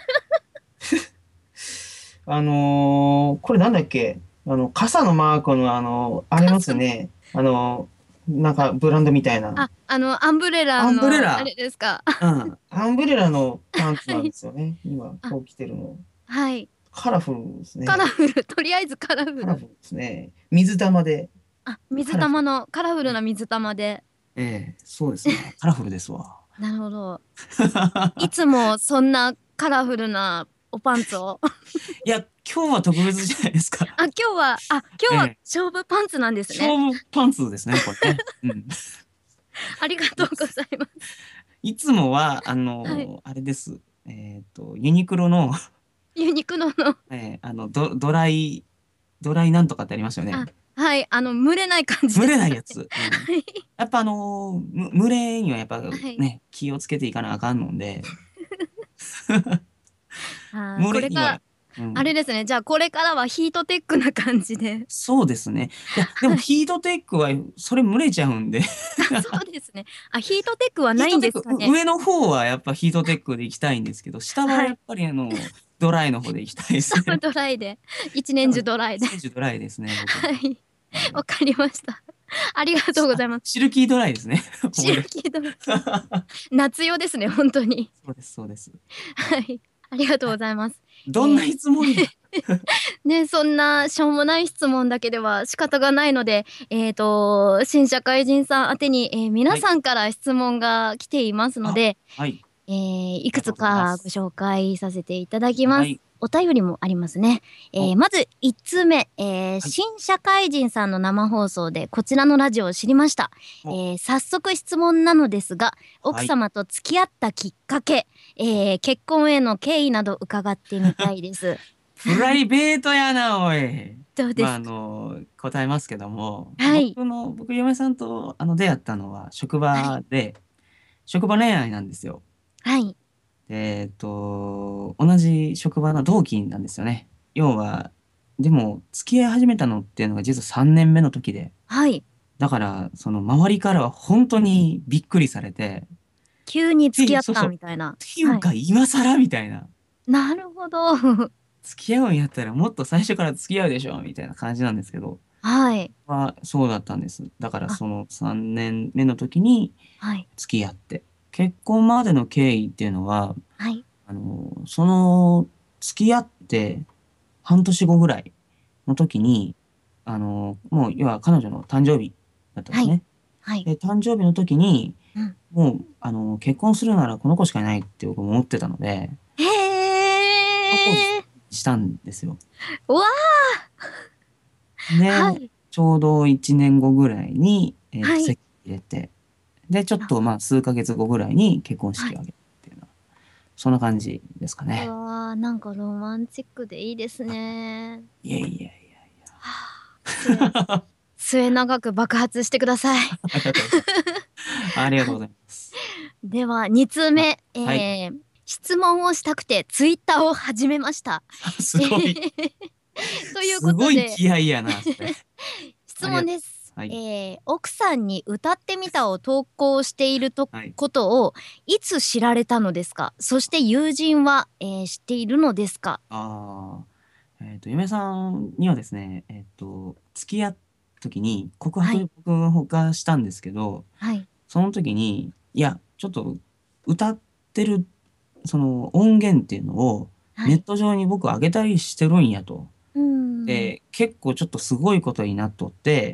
あのー、これなんだっけあの、傘のマークのあの、ありますね。あの、なんかブランドみたいな。 あ、あの、アンブレラの、 アンブレラあれですか。 うん。アンブレラのパンツなんですよね。今、こう着てるの。 はい。 カラフルですね。 カラフル。とりあえずカラフル。 カラフルですね。水玉で。 あ、水玉の、カラフルな水玉で。 ええそうですね。カラフルですわ。 なるほど。いつもそんなカラフルなおパンツを。 いや、今日は特別じゃないですか。 あ、今日は、あ、今日はええ勝負パンツなんですね。 勝負パンツですね、これね。うん。 ありがとうございます。 いつもは、あの、 はいあれです。えっと、ユニクロの、 ユニクロの、 えーあの、ド、ドライ、ドライなんとかってありますよね。 あ、はい、あの、蒸れない感じ蒸です。 れないやつ。うんはい。 やっぱあのーむ蒸れにはやっぱはいね、気をつけていかなあかんので、 あー蒸れにはこれから、、 うんあれですね。じゃあこれからはヒートテックな感じで。 そうですね。いや、でもヒートテックはそれ蒸れちゃうんで、 あ、そうですね。あ、ヒートテックはないんですかね。 ヒートテック、上の方はやっぱヒートテックで行きたいんですけど、下はやっぱりあの、ドライの方で行きたいですね。 ドライで。一年中ドライで。 選手ドライですね、僕。 はい。わかりました。ありがとうございます。 シルキードライですね。 シルキードライ。夏用ですね、本当に。 そうです、そうです。 はい。ありがとうございます。 どんな質問や。 ね、そんなしょうもない質問だけでは仕方がないので、えっと、新社会人さん宛てに、えー皆さんから質問が来ていますので、 はい。 えーいくつありがとうございますかご紹介させていただきます。 はい。 お便りもありますね。えー、まずいち通目、えー新社会人さんの生放送でこちらのラジオを知りました。えー早速質問なのですが、奥様と付き合ったきっかけ、えー結婚への経緯など伺ってみたいです。 プライベートやな、おい。 どうですか？ まあ、あの、答えますけども、 はい。 僕の、僕、嫁さんとあの出会ったのは職はい。 場で、職場恋愛なんですよ。 はい。 でえっと、同じ職場の同期なんですよね。要は、でも、付き合い始めたのっていうのが実はさんねんめの時で、 はい。 だから、その周りからは本当にびっくりされて、 急に付き合ったでそうそう。っみたいな。はい。 ていうか、今更みたいな。 なるほど。 付き合うんやったらもっと最初から付き合うでしょみたいな感じなんですけど、 はい。 はそうだったんです。だからあ、 そのさんねんめの時にはい。 付き合って、結婚までの経緯っていうのは、 はい。 あの、その付き合って半年後ぐらいの時に、あの、もう要は彼女の誕生日だったんではい。 すね。 はい。 で、誕生日の時に、 うん。 もう、あの、結婚するならこの子しかいないって僕思ってたので、 へプロポーズえ。 したんですよ。 うわー。はで、 い。 ちょうどいちねんごぐらいに、えっと、 はい。 籍入れて、で、ちょっあ、 とまあ数ヶ月後ぐらいに結婚はい。 式を挙げるっていうのは、そんな感じですかうね。 わー、なんかロマンチックでいいですね。 いやいやいやいはあ、末、 や。 末永く爆発してください。 ありがとうございます。ありがとうございます。 では、に通あ、 目、 はい。 えー、質問をしたくてツイッターを始めました。 すごい、 というすごいことで、 気合いやな、それ。 質ありがとうございます。 問です。 はい。 えー、奥さんに歌ってみたを投稿しているとはい。 ことをいつ知られたのですか？そして友人は、えー知っているのですか？ ああ、えっと、嫁さんにはですね、えっと、付き合った時に告はい。 白僕がしたんですけど、 はい。 その時に、いや、ちょっと歌ってる、その音源っていうのをネッはい。 ト上に僕上げたりしてるんやと。 うーん。 で、結構ちょっとすごいことになっとって、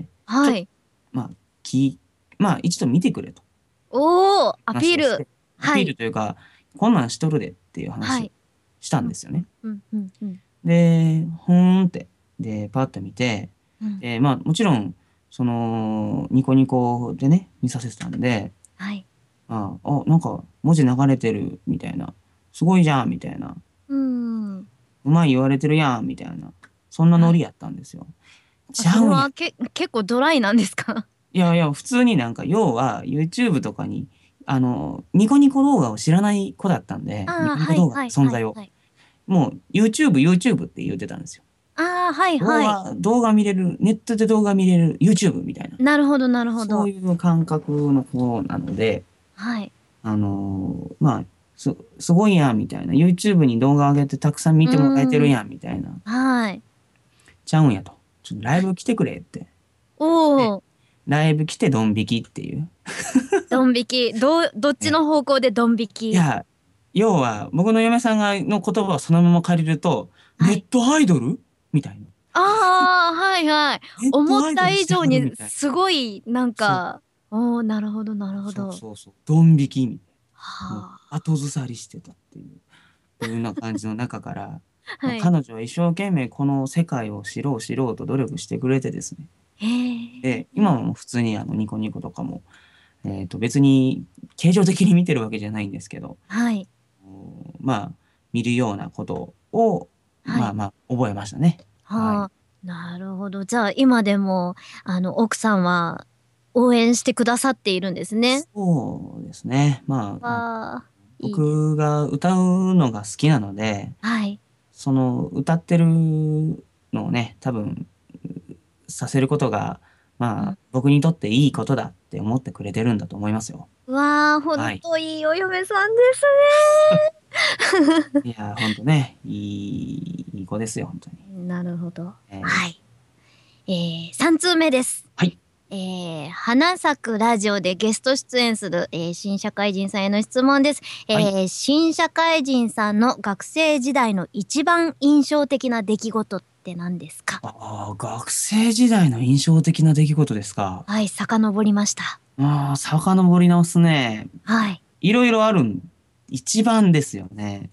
ちょっと、 はい。 まあ、き、まあ、一度見てくれとおー、アピール。 話をして、アピールはい。 というか、こんなんしとるでっていう話をはい。 したうん。 んですよね。 うん。うん。うん。 で、ふーんって、で、パッと見て、 うん。 で、まあ、もちろん、その、ニコニコでね、見させてたんで、 はい。 ああ、なんか文字流れてるみたいな。すごいじゃんみたいな。 うーん。 うまい言われてるやんみたいな。そんなノはい。 リやったんですよ。 あ、 ちゃうんや。 それはけ、結構ドライなんですか？ いやいや、普通になんか、要は YouTube とかに、あの、ニコニコ動画を知らない子だったんで、ニああ、はい。 コニコ動画のはい。はい。 存在を。 はい。 もう YouTube、YouTube って言ってたんですよ。 ああ、はい。はい。 動画、動画見れる、ネットで動画見れる YouTube みたいな。 なるほど、なるほど。 そういう感覚の子なので、 はい。 あのーまあ、す、すごいやんみたいな。YouTube に動画上げてたくさん見うてもらえてーん。 るやんみたいな。 はい。 ちゃうんやと。ちょっとライブ来てくれって。で、 おー、 ライブ来てドン引きっていう。 ドン引き。どう、どっちね。 の方向でドン引き？ いや、要は、僕の嫁さんがの言葉をそのまま借りると、ネはい。 ットアイドルみたいな。 ああ、はいはい。 ネットアイド思ったルしてはる以上にみたいな。 すごい、なんそう、 か、おー、なるほど、なるほそうど。 そうそう。ドン引きみたいな。もうは後ずさりしてたっていう。いうような感じの中から、 あ。 まあ、 はい。 彼女は一生懸命この世界を知ろう知ろうと努力してくれてですね。 へで、 え。 今はもう普通にあのニコニコとかも、えっと別に形状的に見てるわけじゃないんですけど、 はい。 おまあ、見るようなことを、 はい。 まあまあ、覚えましたね。はい。 はあ。なるほど。じゃあ、今でも、あの、奥さんは応援してくださっているんですね。 そうですね。まあ、あわあ、いいです。 僕が歌うのが好きなので、 はい。 その歌ってるのをね、多分、させることが、まあ、 うん。 僕にとっていいことだって思ってくれてるんだと思いますよ。 うわあ、ほんはい。 といいお嫁さんですね。 いや、ほんとね、いい、いい子ですよ、本当に。 なるほど。 えーはい。えー、さん通目です。 はい。 えー、花咲くラジオでゲスト出演する、えー新社会人さんへの質問です。 はい。 えー、新社会人さんの学生時代の一番印象的な出来事って何ですか？ ああ、学生時代の印象的な出来事ですか。 はい、遡りました。 ああ、遡り直すね。 はい。 いろいろあるん、一番ですよね。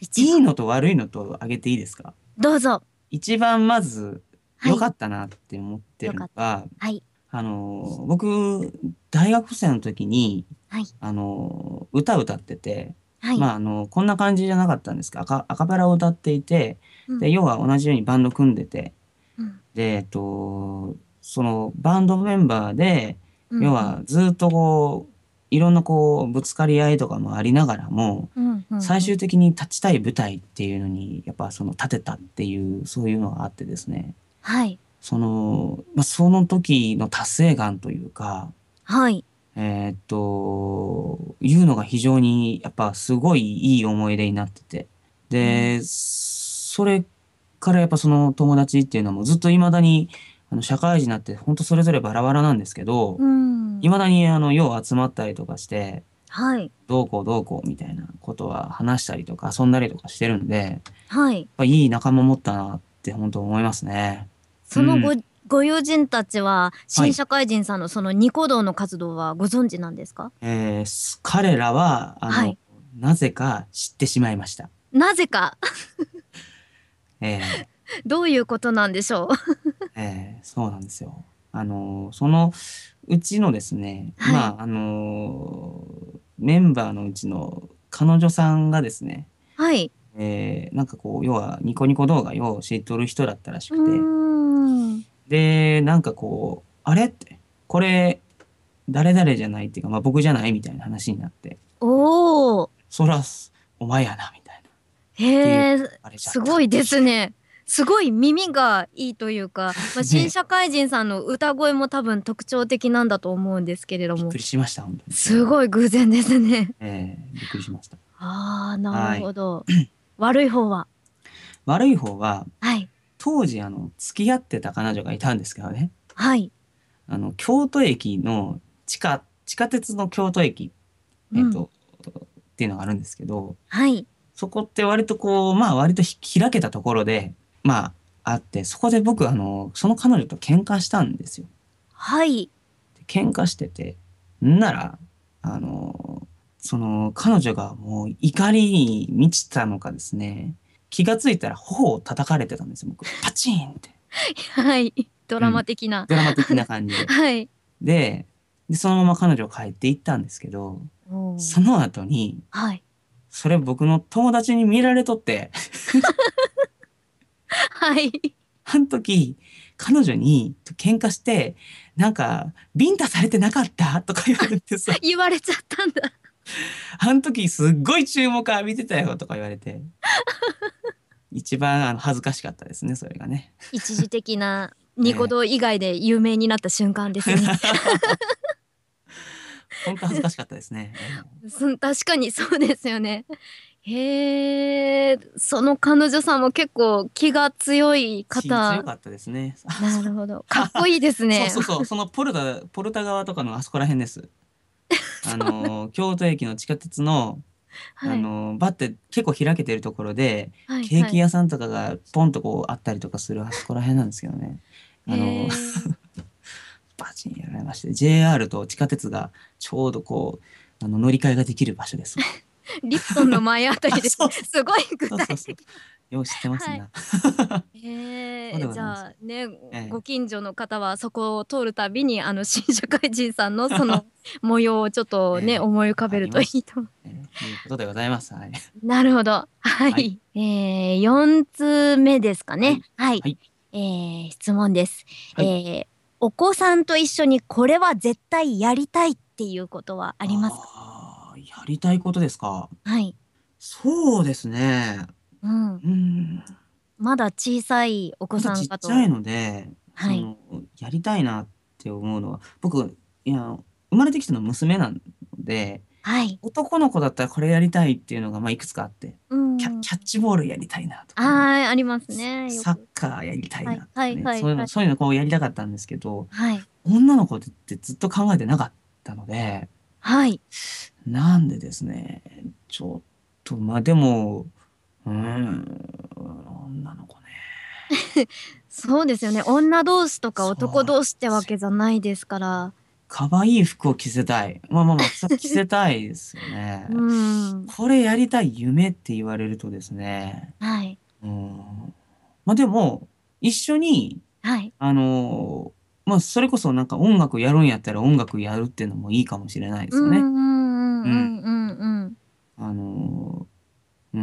一番いいのと悪いのとあげていいですか？ どうぞ。 一番まずはい良かったなって思ってるのが、 はい。 あの、僕、大学生の時に、 はい。 あの、歌歌ってて、 はい。 まあ、あの、こんな感じじゃなかったんですけど、アカ、アカペラを歌っていて、 うんで、要は同じようにバンド組んでて、 うんで、えっと、そのバンドメンバーで、 うん要はずっとこう、いろんなこう、ぶつかり合いとかもありながらも、 うんうんうん最終的に立ちたい舞台っていうのに、やっぱその立てたっていう、そういうのがあってですね、 はい。 その、まあ、その時の達成感というか、 はい。 えーっと、いうのが非常にやっぱすごいいい思い出になってて。で、それからやっぱその友達っていうのもずっと未だに、あの、社会人になって本当それぞれバラバラなんですけど、 うん。 未だにあの、よう集まったりとかして、 はい。 どうこうどうこうみたいなことは話したりとか遊んだりとかしてるんで、やっはい。 ぱいい仲間持ったなって本当思いますね。 そのご、 うんご友人たちは、 はい新社会人さんのそのニコ動の活動はご存知なんですか？ えーす彼らは、あの、 はいなぜか知ってしまいました。 なぜかえーどういうことなんでしょう？ えーそうなんですよ。あのーそのうちのですね、 はいまあ、あのーメンバーのうちの彼女さんがですね、 はい。 えーなんかこう、要はニコニコ動画を知っとる人だったらしうくて、 ーん。 で、なんかこう、あれって、これ、誰々じゃないっていうか、まあ僕じゃないみたいな話になって、 おー。 そら、お前やな、みたいな。 へえ、 あれちゃったすごいですね。すごい耳がいいというか、まあ、新社会人さんの歌声も多分特徴的なんだと思うんですけれどもびっく、りしました、本当に。 すごい偶然ですね。 えーびっくりしました。 ああ、なるほど。悪い方は。 悪い方は、 はい。 当時、あの、付き合ってた彼女がいたんですけどね、 はい。 あの、京都駅の地下、地下鉄の京都駅、えっと、っていうのがあるんですけど、 はい。 そこって割とこう、まあ割とひ開けたところで、まあ、あって、そこで僕、あの、その彼女と喧嘩したんですよ。 はい。 で喧嘩してて、んなら、あの、その彼女がもう怒りに満ちたのかですね、気がついたら頬を叩かれてたんですよ、僕。パチーンって。 はい。ドラマ的な。 ドラマ的な感じで。 はい。 で、で、そのまま彼女を帰っていったんですけど、 おーその後に、 はい。 それ僕の友達に見られとって、 はい。 あの時、彼女に喧嘩して、なんか、ビンタされてなかったとか言われてさ、 言われちゃったんだ。 あの時すっごい注目浴びてたよとか言われて、一番あの恥ずかしかったですね、それがね。 一時的なニコ動以外で有名になった瞬間ですね。 本当恥ずかしかったですね。 そ確かにそうですよね。へえ、その彼女さんも結構気が強い気強方。 かったですね。 なるほど。かっこいいですね。 そうそうそう、そのポルタ、ポルタ川とかのあそこら辺です。あの、京都駅の地下鉄の、 はいあの、バって結構開けてるところで、 はいケーキ屋さんとかがポンとこうあったりとかするあそこら辺なんですけどね。あへのー、 バチンやられまして、ジェイアール と地下鉄がちょうどこう、あの乗り換えができる場所です。 リプトンの前あたりです。 あそうそうすごい具体そうそうそう的。 よう知ってますな。 へえ、じそうでございますゃあね、 ええご近所の方はそこを通るたびにあの新社会人さんのその模様をちょっとね、 ええ思い浮かべるといいと思う。 えーいうことでございます。はい。 なるほど。はい。 はいえー、よんつめですかね。はい。 はいえー、質問です。 はいえー、お子さんと一緒にこれは絶対やりたいっていうことはありますか？ あーやりたいことですか。 はい。 そうですね。 うん。 うん。 まだ小さいお子まだちっさんかと。 ちゃいので、 はいそのやりたいなって思うのは、僕、いや、生まれてきたのは娘なので、 はい。 男の子だったらこれやりたいっていうのがまあいくつかあって、 うん。 キャ、キャッチボールやりたいなとか、 はい、ありますね。よサッく。 カーやりたいなとかね、 はいはいはいそういうの、 はいそういうのこうやりたかったんですけど、 はい。 女の子ってずっと考えてなかったので、 はい。 なんでですね、ちょっと、まあでも、うーん、女の子ね。 そうですよね。女同士とかそう男同士ってわけじゃないですから。 可愛い服を着せたい。まあまあまあ、着せ着せたいですよね。 うん。 ん。 これやりたい夢って言われるとですね、 はい。 うん、ま、でも、一緒に、 はい。 あの、ま、それこそなんか音楽やるんやったら音楽やるっていうのもいいかもしれないでうんすよね。 うんううん。 んうんうんうん。 あの、うん、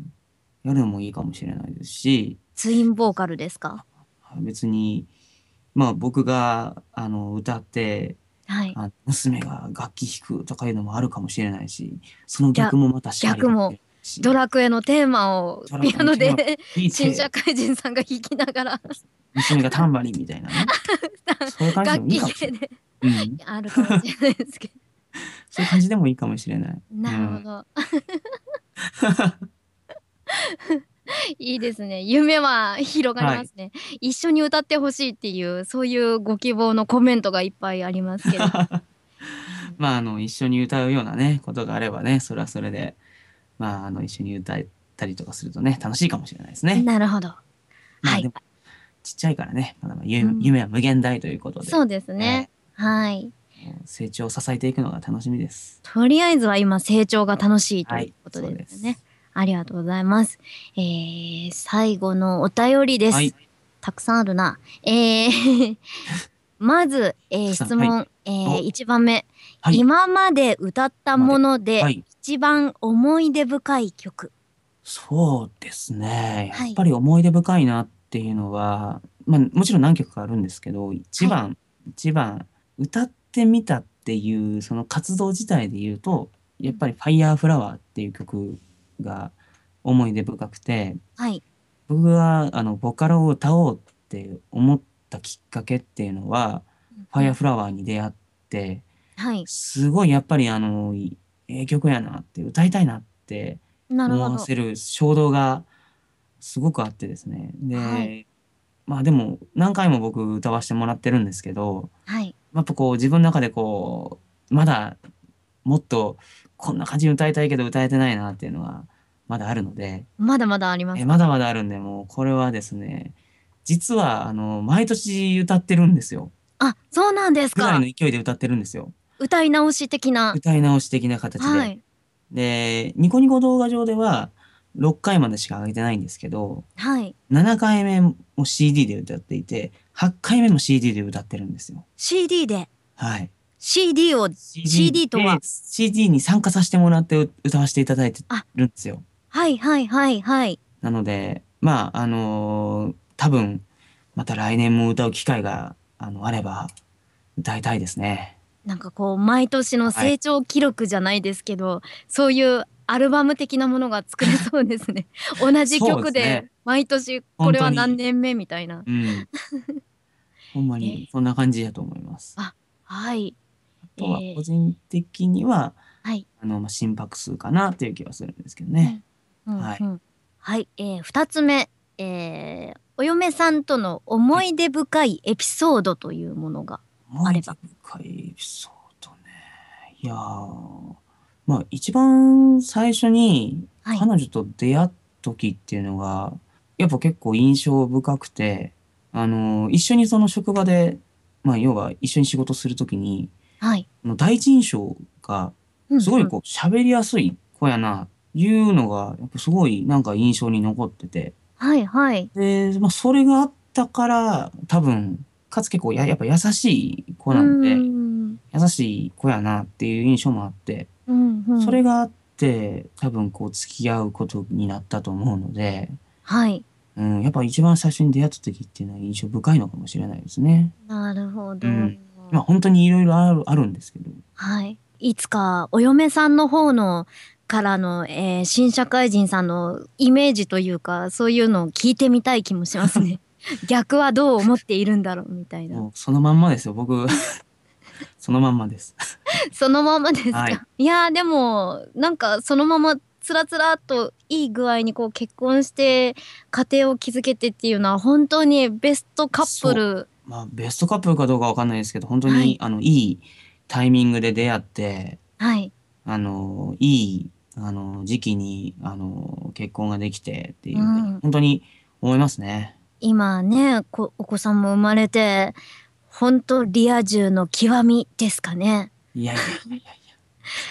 やるのもいいかもしれないですし、 ツインボーカルですか？ 別に、まあ、僕が、あの、歌って、 はい。 あ、娘が楽器弾くとかいうのもあるかもしれないし、そのいや、 逆もまたしかり逆もかもしれないし、 ドラクエのテーマをドラピアクエのテーマノで弾い新社て、 会人さんが弾きながら娘がタンバリンみたいなね、そういう感じで楽もいいかもしれない。 器系でうん。 あるかもしれないですけど。 そういう感じでもいいかもしれない。うん。 なるほど。いいですね。夢は広がりはい。 ますね。一緒に歌ってほしいっていう、そういうご希望のコメントがいっぱいありますけれど。 まあ、あの、一緒に歌うようなね、ことがあればね、それはそれで、まあ、あの、一緒に歌えたりとかするとね、楽しいかもしれないですね。 なるほど。 まあ、ではい。 も、ちっちゃいからね、まだまだ夢うん。 夢は無限大ということで、 そうですね。 えはい。 え、もう成長を支えていくのが楽しみです。 とりあえずは今成長が楽しいとはい、 いうことそうですよね。 です。 ありがとうございます。えー、最後のお便りではい、 す。たくさんあるな。えー、まず、えー、 たくさん、はい。 質問、えー、 お、 いちばんめ。 はい、 今まで歌ったまで。 ものではい。 一番思い出深い曲。 そうですね。やはい。 っぱり思い出深いなっていうのは、まあ、もちろん何曲かあるんですけど、一はい。 番一番歌ってみたっていうその活動自体で言うと、やっぱりファイヤーフラワーっていう曲が思い出深くて、 はい。 僕があのボカロを歌おうって思ったきっかけっていうのは、ファイヤーうん。 フラワーに出会って、 はい。 すごいやっぱりあの、いええ曲やなって、歌いたいなって思わなるほど。 せる衝動がすごくあってですね。 はい。 で、まあでも何回も僕歌わしてもらってるんですけど、 はい。 やっぱこう自分の中でこう、まだもっとこんな感じに歌いたいけど歌えてないなっていうのはまだあるので、 まだまだありまえ、 すか？ まだまだあるんで、もうこれはですね、実はあの、毎年歌ってるんですよ。 あ、そうなんですぐらいのか。 勢いで歌ってるんですよ。 歌い直し的な。 歌い直し的な形で。 はい。 で、ニコニコ動画上ではろっかいまでしか上げてないんですけど、 はい。 ななかいめも シーディー で歌っていて、はちかいめも シーディー で歌ってるんですよ。 シーディー で。 はい。 シーディー を、 シーディーシーディー とで、 は。 シーディー に参加させてもらって歌わせていただいてあ、 るんですよ。 はいはいはいはい。 なので、まあ、あのー多分、また来年も歌う機会が、あの、あれば、歌いたいですね。 なんかこう、毎年のはい。 成長記録じゃないですけど、そういうアルバム的なものが作れそうですね。同じそうで曲で、 すね。 毎年これは何本当に、 年目みたいな。 うん。ほんまえー、 に、そんな感じだと思います。 あ、はい。 あとは、個えー、 人的には、 はい。 あの、まあ、心拍数かなっていう気はするんですけどね。 うん、うん、 はい。 うん。はい。えー、二つ目。えー、お嫁さんとの思はい。 い出深いエピソードというものがあ思い出れば。 深いエピソードね。いやー、まあ、一番最初にはい。 彼女と出会った時っていうのが、やっぱ結構印象深くて、あの、一緒にその職場で、まあ、要は一緒に仕事する時に、 はい。 あの第一印象が、 うん、うん。 すごいこう、喋りやすい子やな、いうのが、やっぱすごいなんか印象に残ってて、 はい、はい。 で、まあ、それがあったから、多分、かつ結構や、やっぱ優しい子うーなんで、 ん。 優しい子やなっていう印象もあって、 うん、うん。 それがあって、多分こう付き合うことになったと思うので、 はい。 うん、やっぱ一番最初に出会った時っていうのは印象深いのかもしれないですね。 なるほど。 うん。まあ本当にいろいろある、あるんですけど。 はい。いつかお嫁さんの方のからの、えー新社会人さんのイメージというか、そういうのを聞いてみたい気もしますね。逆はどう思っているんだろうみたいな。 もうそのまんまですよ。僕、そのまんまです。 そのままですはい。 か。いやーでも、なんかそのままつらつらっといい具合にこう結婚して家庭を築けてっていうのは本当にベストカップそル。 う。まあベストカップルかどうかわかんないですけど、本当はい。 に、あの、いいタイミングで出会って、 はい。 あの、いい、あの、時期に、あの、結婚ができてっていうふうに、 うん。 本当に思いますね。 今ね、こお子さんも生まれて、本当リア充の極みですかね。 いやいやいやいやいや。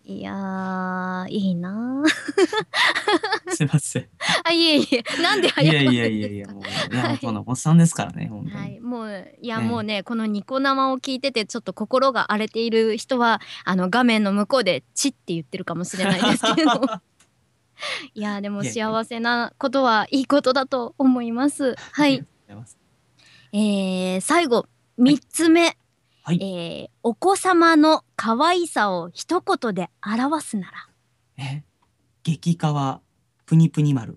いやー、いいなー。 すいません。 あ、いえいえ、なんでい謝るんやいやいやいや、 ですか。 もう、いや、 はいそのおっさんですからね、本当に。 はい、もう、いや、 ええもうね、このニコ生を聞いてて、ちょっと心が荒れている人は、あの、画面の向こうで、チって言ってるかもしれないですけど。いや、でもいやいや幸せなことはいいことだと思います。はありがい。 とうございます。 えー、最後、みっつめ。 はい。 えー、お子様の可愛さを一言で表すなら。 え、激カワ、プニプニ丸。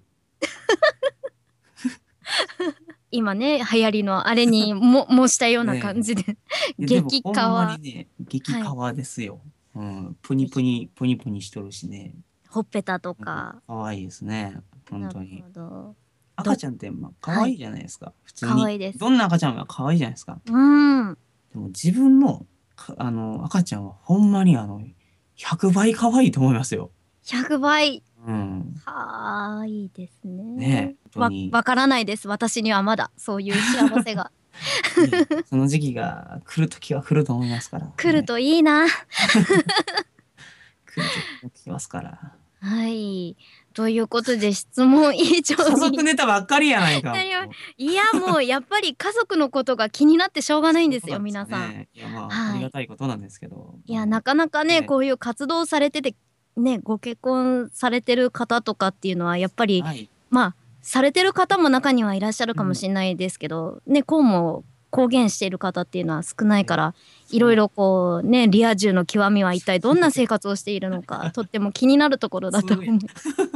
今ね、流行りのあれにも、模したようなね感じで。 え。いやでも激ほんまカワ。 にね、激はい。 カワですよ。うん。プニプニ、プニプニしとるしね。 ほっぺたとうんか。 可愛いですね。本なる当に。 ほど。 赤ちゃんってまあ可愛いじゃないですか。普通に。 可愛いです。 どんな赤ちゃんが可愛いじゃないですか。 うーん。 でも自分のかあの赤ちゃんはほんまにあのひゃくばい可愛いと思いますよ。 ひゃくばい。 うん。 はーいですね。 ねえ、本わ、 当に。 わからないです。私にはまだ、そういう幸せが。 ねえその時期が来る時は来ると思いますから。 来るといいな。 ね来る時が来ますから。 はい。ということで、質問以上家族に。 ネタばっかりやないか。 何をもういや、もう、やっぱり家族のことが気になってしょうがないんですよ、 そう皆さん。 ねいや、まあ、 はいありがたいことなんですけど。 いや、なかなかね、 ねこういう活動されてて、ね、ご結婚されてる方とかっていうのは、やっぱり、 はい。 まあ、されてる方も中にはいらっしゃるかもしれないですけど、ね、こうも公言している方っていうのは少ないから、いろいろこう、ね、リア充の極みは一体どんな生活をしているのか、とっても気になるところだと思う。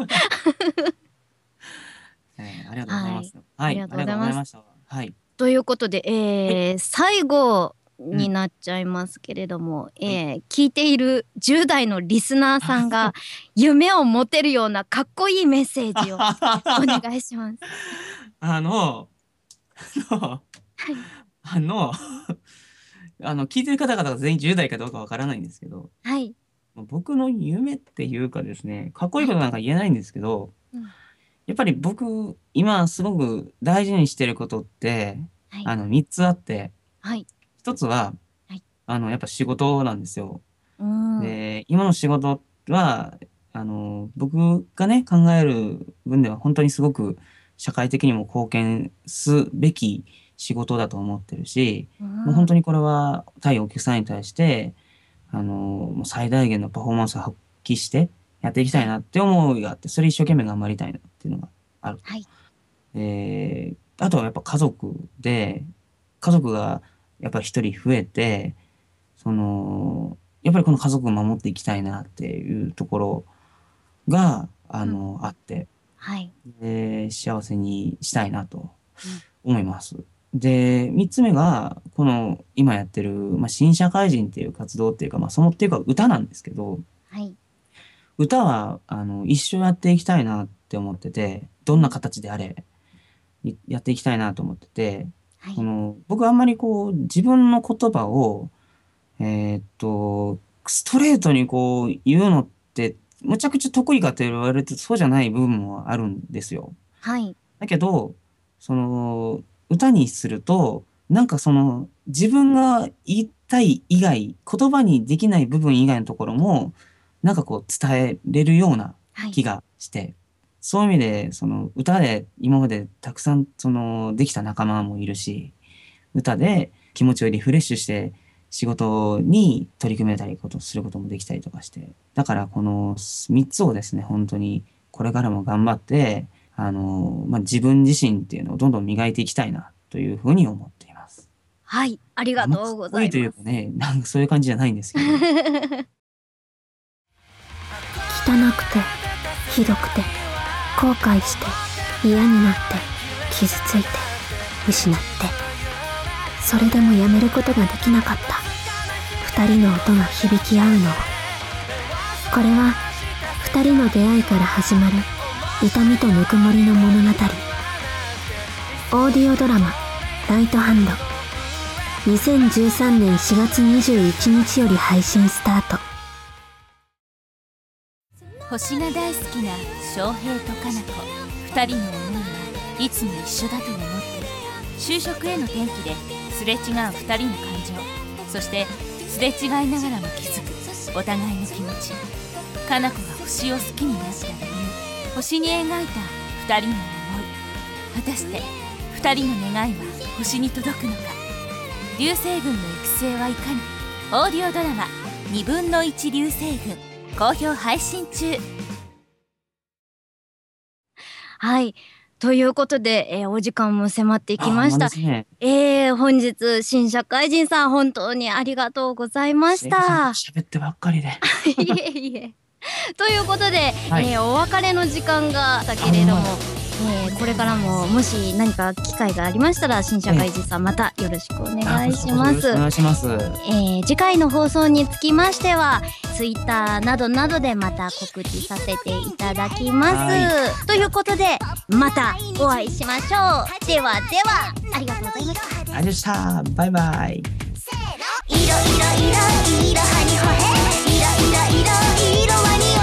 えーありがとうございます。 はいはい。 ありがとうございますありがとうございました。はい。 ということで、えー最後になっちゃいますけれども、えー聞いているじゅう代のリスナーさんが夢を持てるようなかっこいいメッセージをお願いします。 あの、あの、あの、あの、聞いてる方々が全員じゅう代かどうかわからないんですけど、 はい。 僕の夢っていうかですね、かっこいいことなんか言えないんですけど、 うんやっぱり僕、今すごく大事にしてることって、 はい。 あの、みっつあって、 はい。 ひとつは、 はいあの、やっぱ仕事なんですよ。 うーん。 で、今の仕事は、あの、僕がね、考える分では本当にすごく社会的にも貢献すべき仕事だと思ってるし、もう本当に。 にこれは対お客さんに対して、あの、もう最大限のパフォーマンスを発揮してやっていきたいなって思いがあって、それ一生懸命頑張りたいなっていうのがある。 はい。 えー、あとはやっぱ家族で、家族がやっぱり一人増えて、その、やっぱりこの家族を守っていきたいなっていうところが、あの、あって、 はい。 で、幸せにしたいなと思います。で、三つ目が、この今やってる、まあ、新社会人っていう活動っていうか、まあ、そのっていうか歌なんですけど、 はい。 歌は、あの、一生やっていきたいなって思ってて、どんな形であれ、いやっていきたいなと思ってて、 はいそ。の僕はあんまりこう、自分の言葉を、えーっと、ストレートにこう、言うのって、むちゃくちゃ得意かと言われてそうじゃない部分もあるんですよ。 はい。 だけど、その、歌にすると、なんかその、自分が言いたい以外、言葉にできない部分以外のところも、なんかこう伝えれるようなはい。 気がして、そういう意味で、その歌で今までたくさんそのできた仲間もいるし、歌で気持ちをリフレッシュして仕事に取り組めたりことすることもできたりとかして、だからこのみっつをですね、本当にこれからも頑張って、あの、まあ、自分自身っていうのをどんどん磨いていきたいなというふうに思っています。 はい。ありがとうございます。 あんまかっこいいというかね、なんかそういう感じじゃないんですけど。 汚くてひどくて後悔して嫌になって傷ついて失ってそれでもやめることができなかった二人の音が響き合うのをこれは二人の出会いから始まる痛みとぬくもりの物語オーディオドラマ「ライトハンド」にせんじゅうさんねんしがつにじゅういちにちより配信スタート。 星が大好きな翔平とかな子二人の思いはいつも一緒だと思って就職への転機ですれ違う二人の感情そしてすれ違いながらも気づくお互いの気持ちかな子が星を好きになった理由、星に描いたふたりの思い。果たしてふたりの願いは星に届くのか。流星群の行く末はいかに。オーディオドラマにぶんのいち流星群好評配信中。 はい。ということで、えーお時間も迫ってきました。 あほんまですね。 えー、本日、新社会人さん、本当にありがとうございました。 喋ってばっかりで。 いえいえ。ということで、 はいえーお別れの時間がだけれどもあほんま、 えーこれからももし何か機会がありましたら、新社会人さんまたよろしくお願いします。 あよろしくお願いします。 えー次回の放送につきましては、ツイッターなどなどでまた告知させていただきます。 はということで、またお会いしましょう。ではでは、ありがとうございました。 ありがとうございました。バイバイ。 いろいろいろいろはにほへいろいろいろいろはに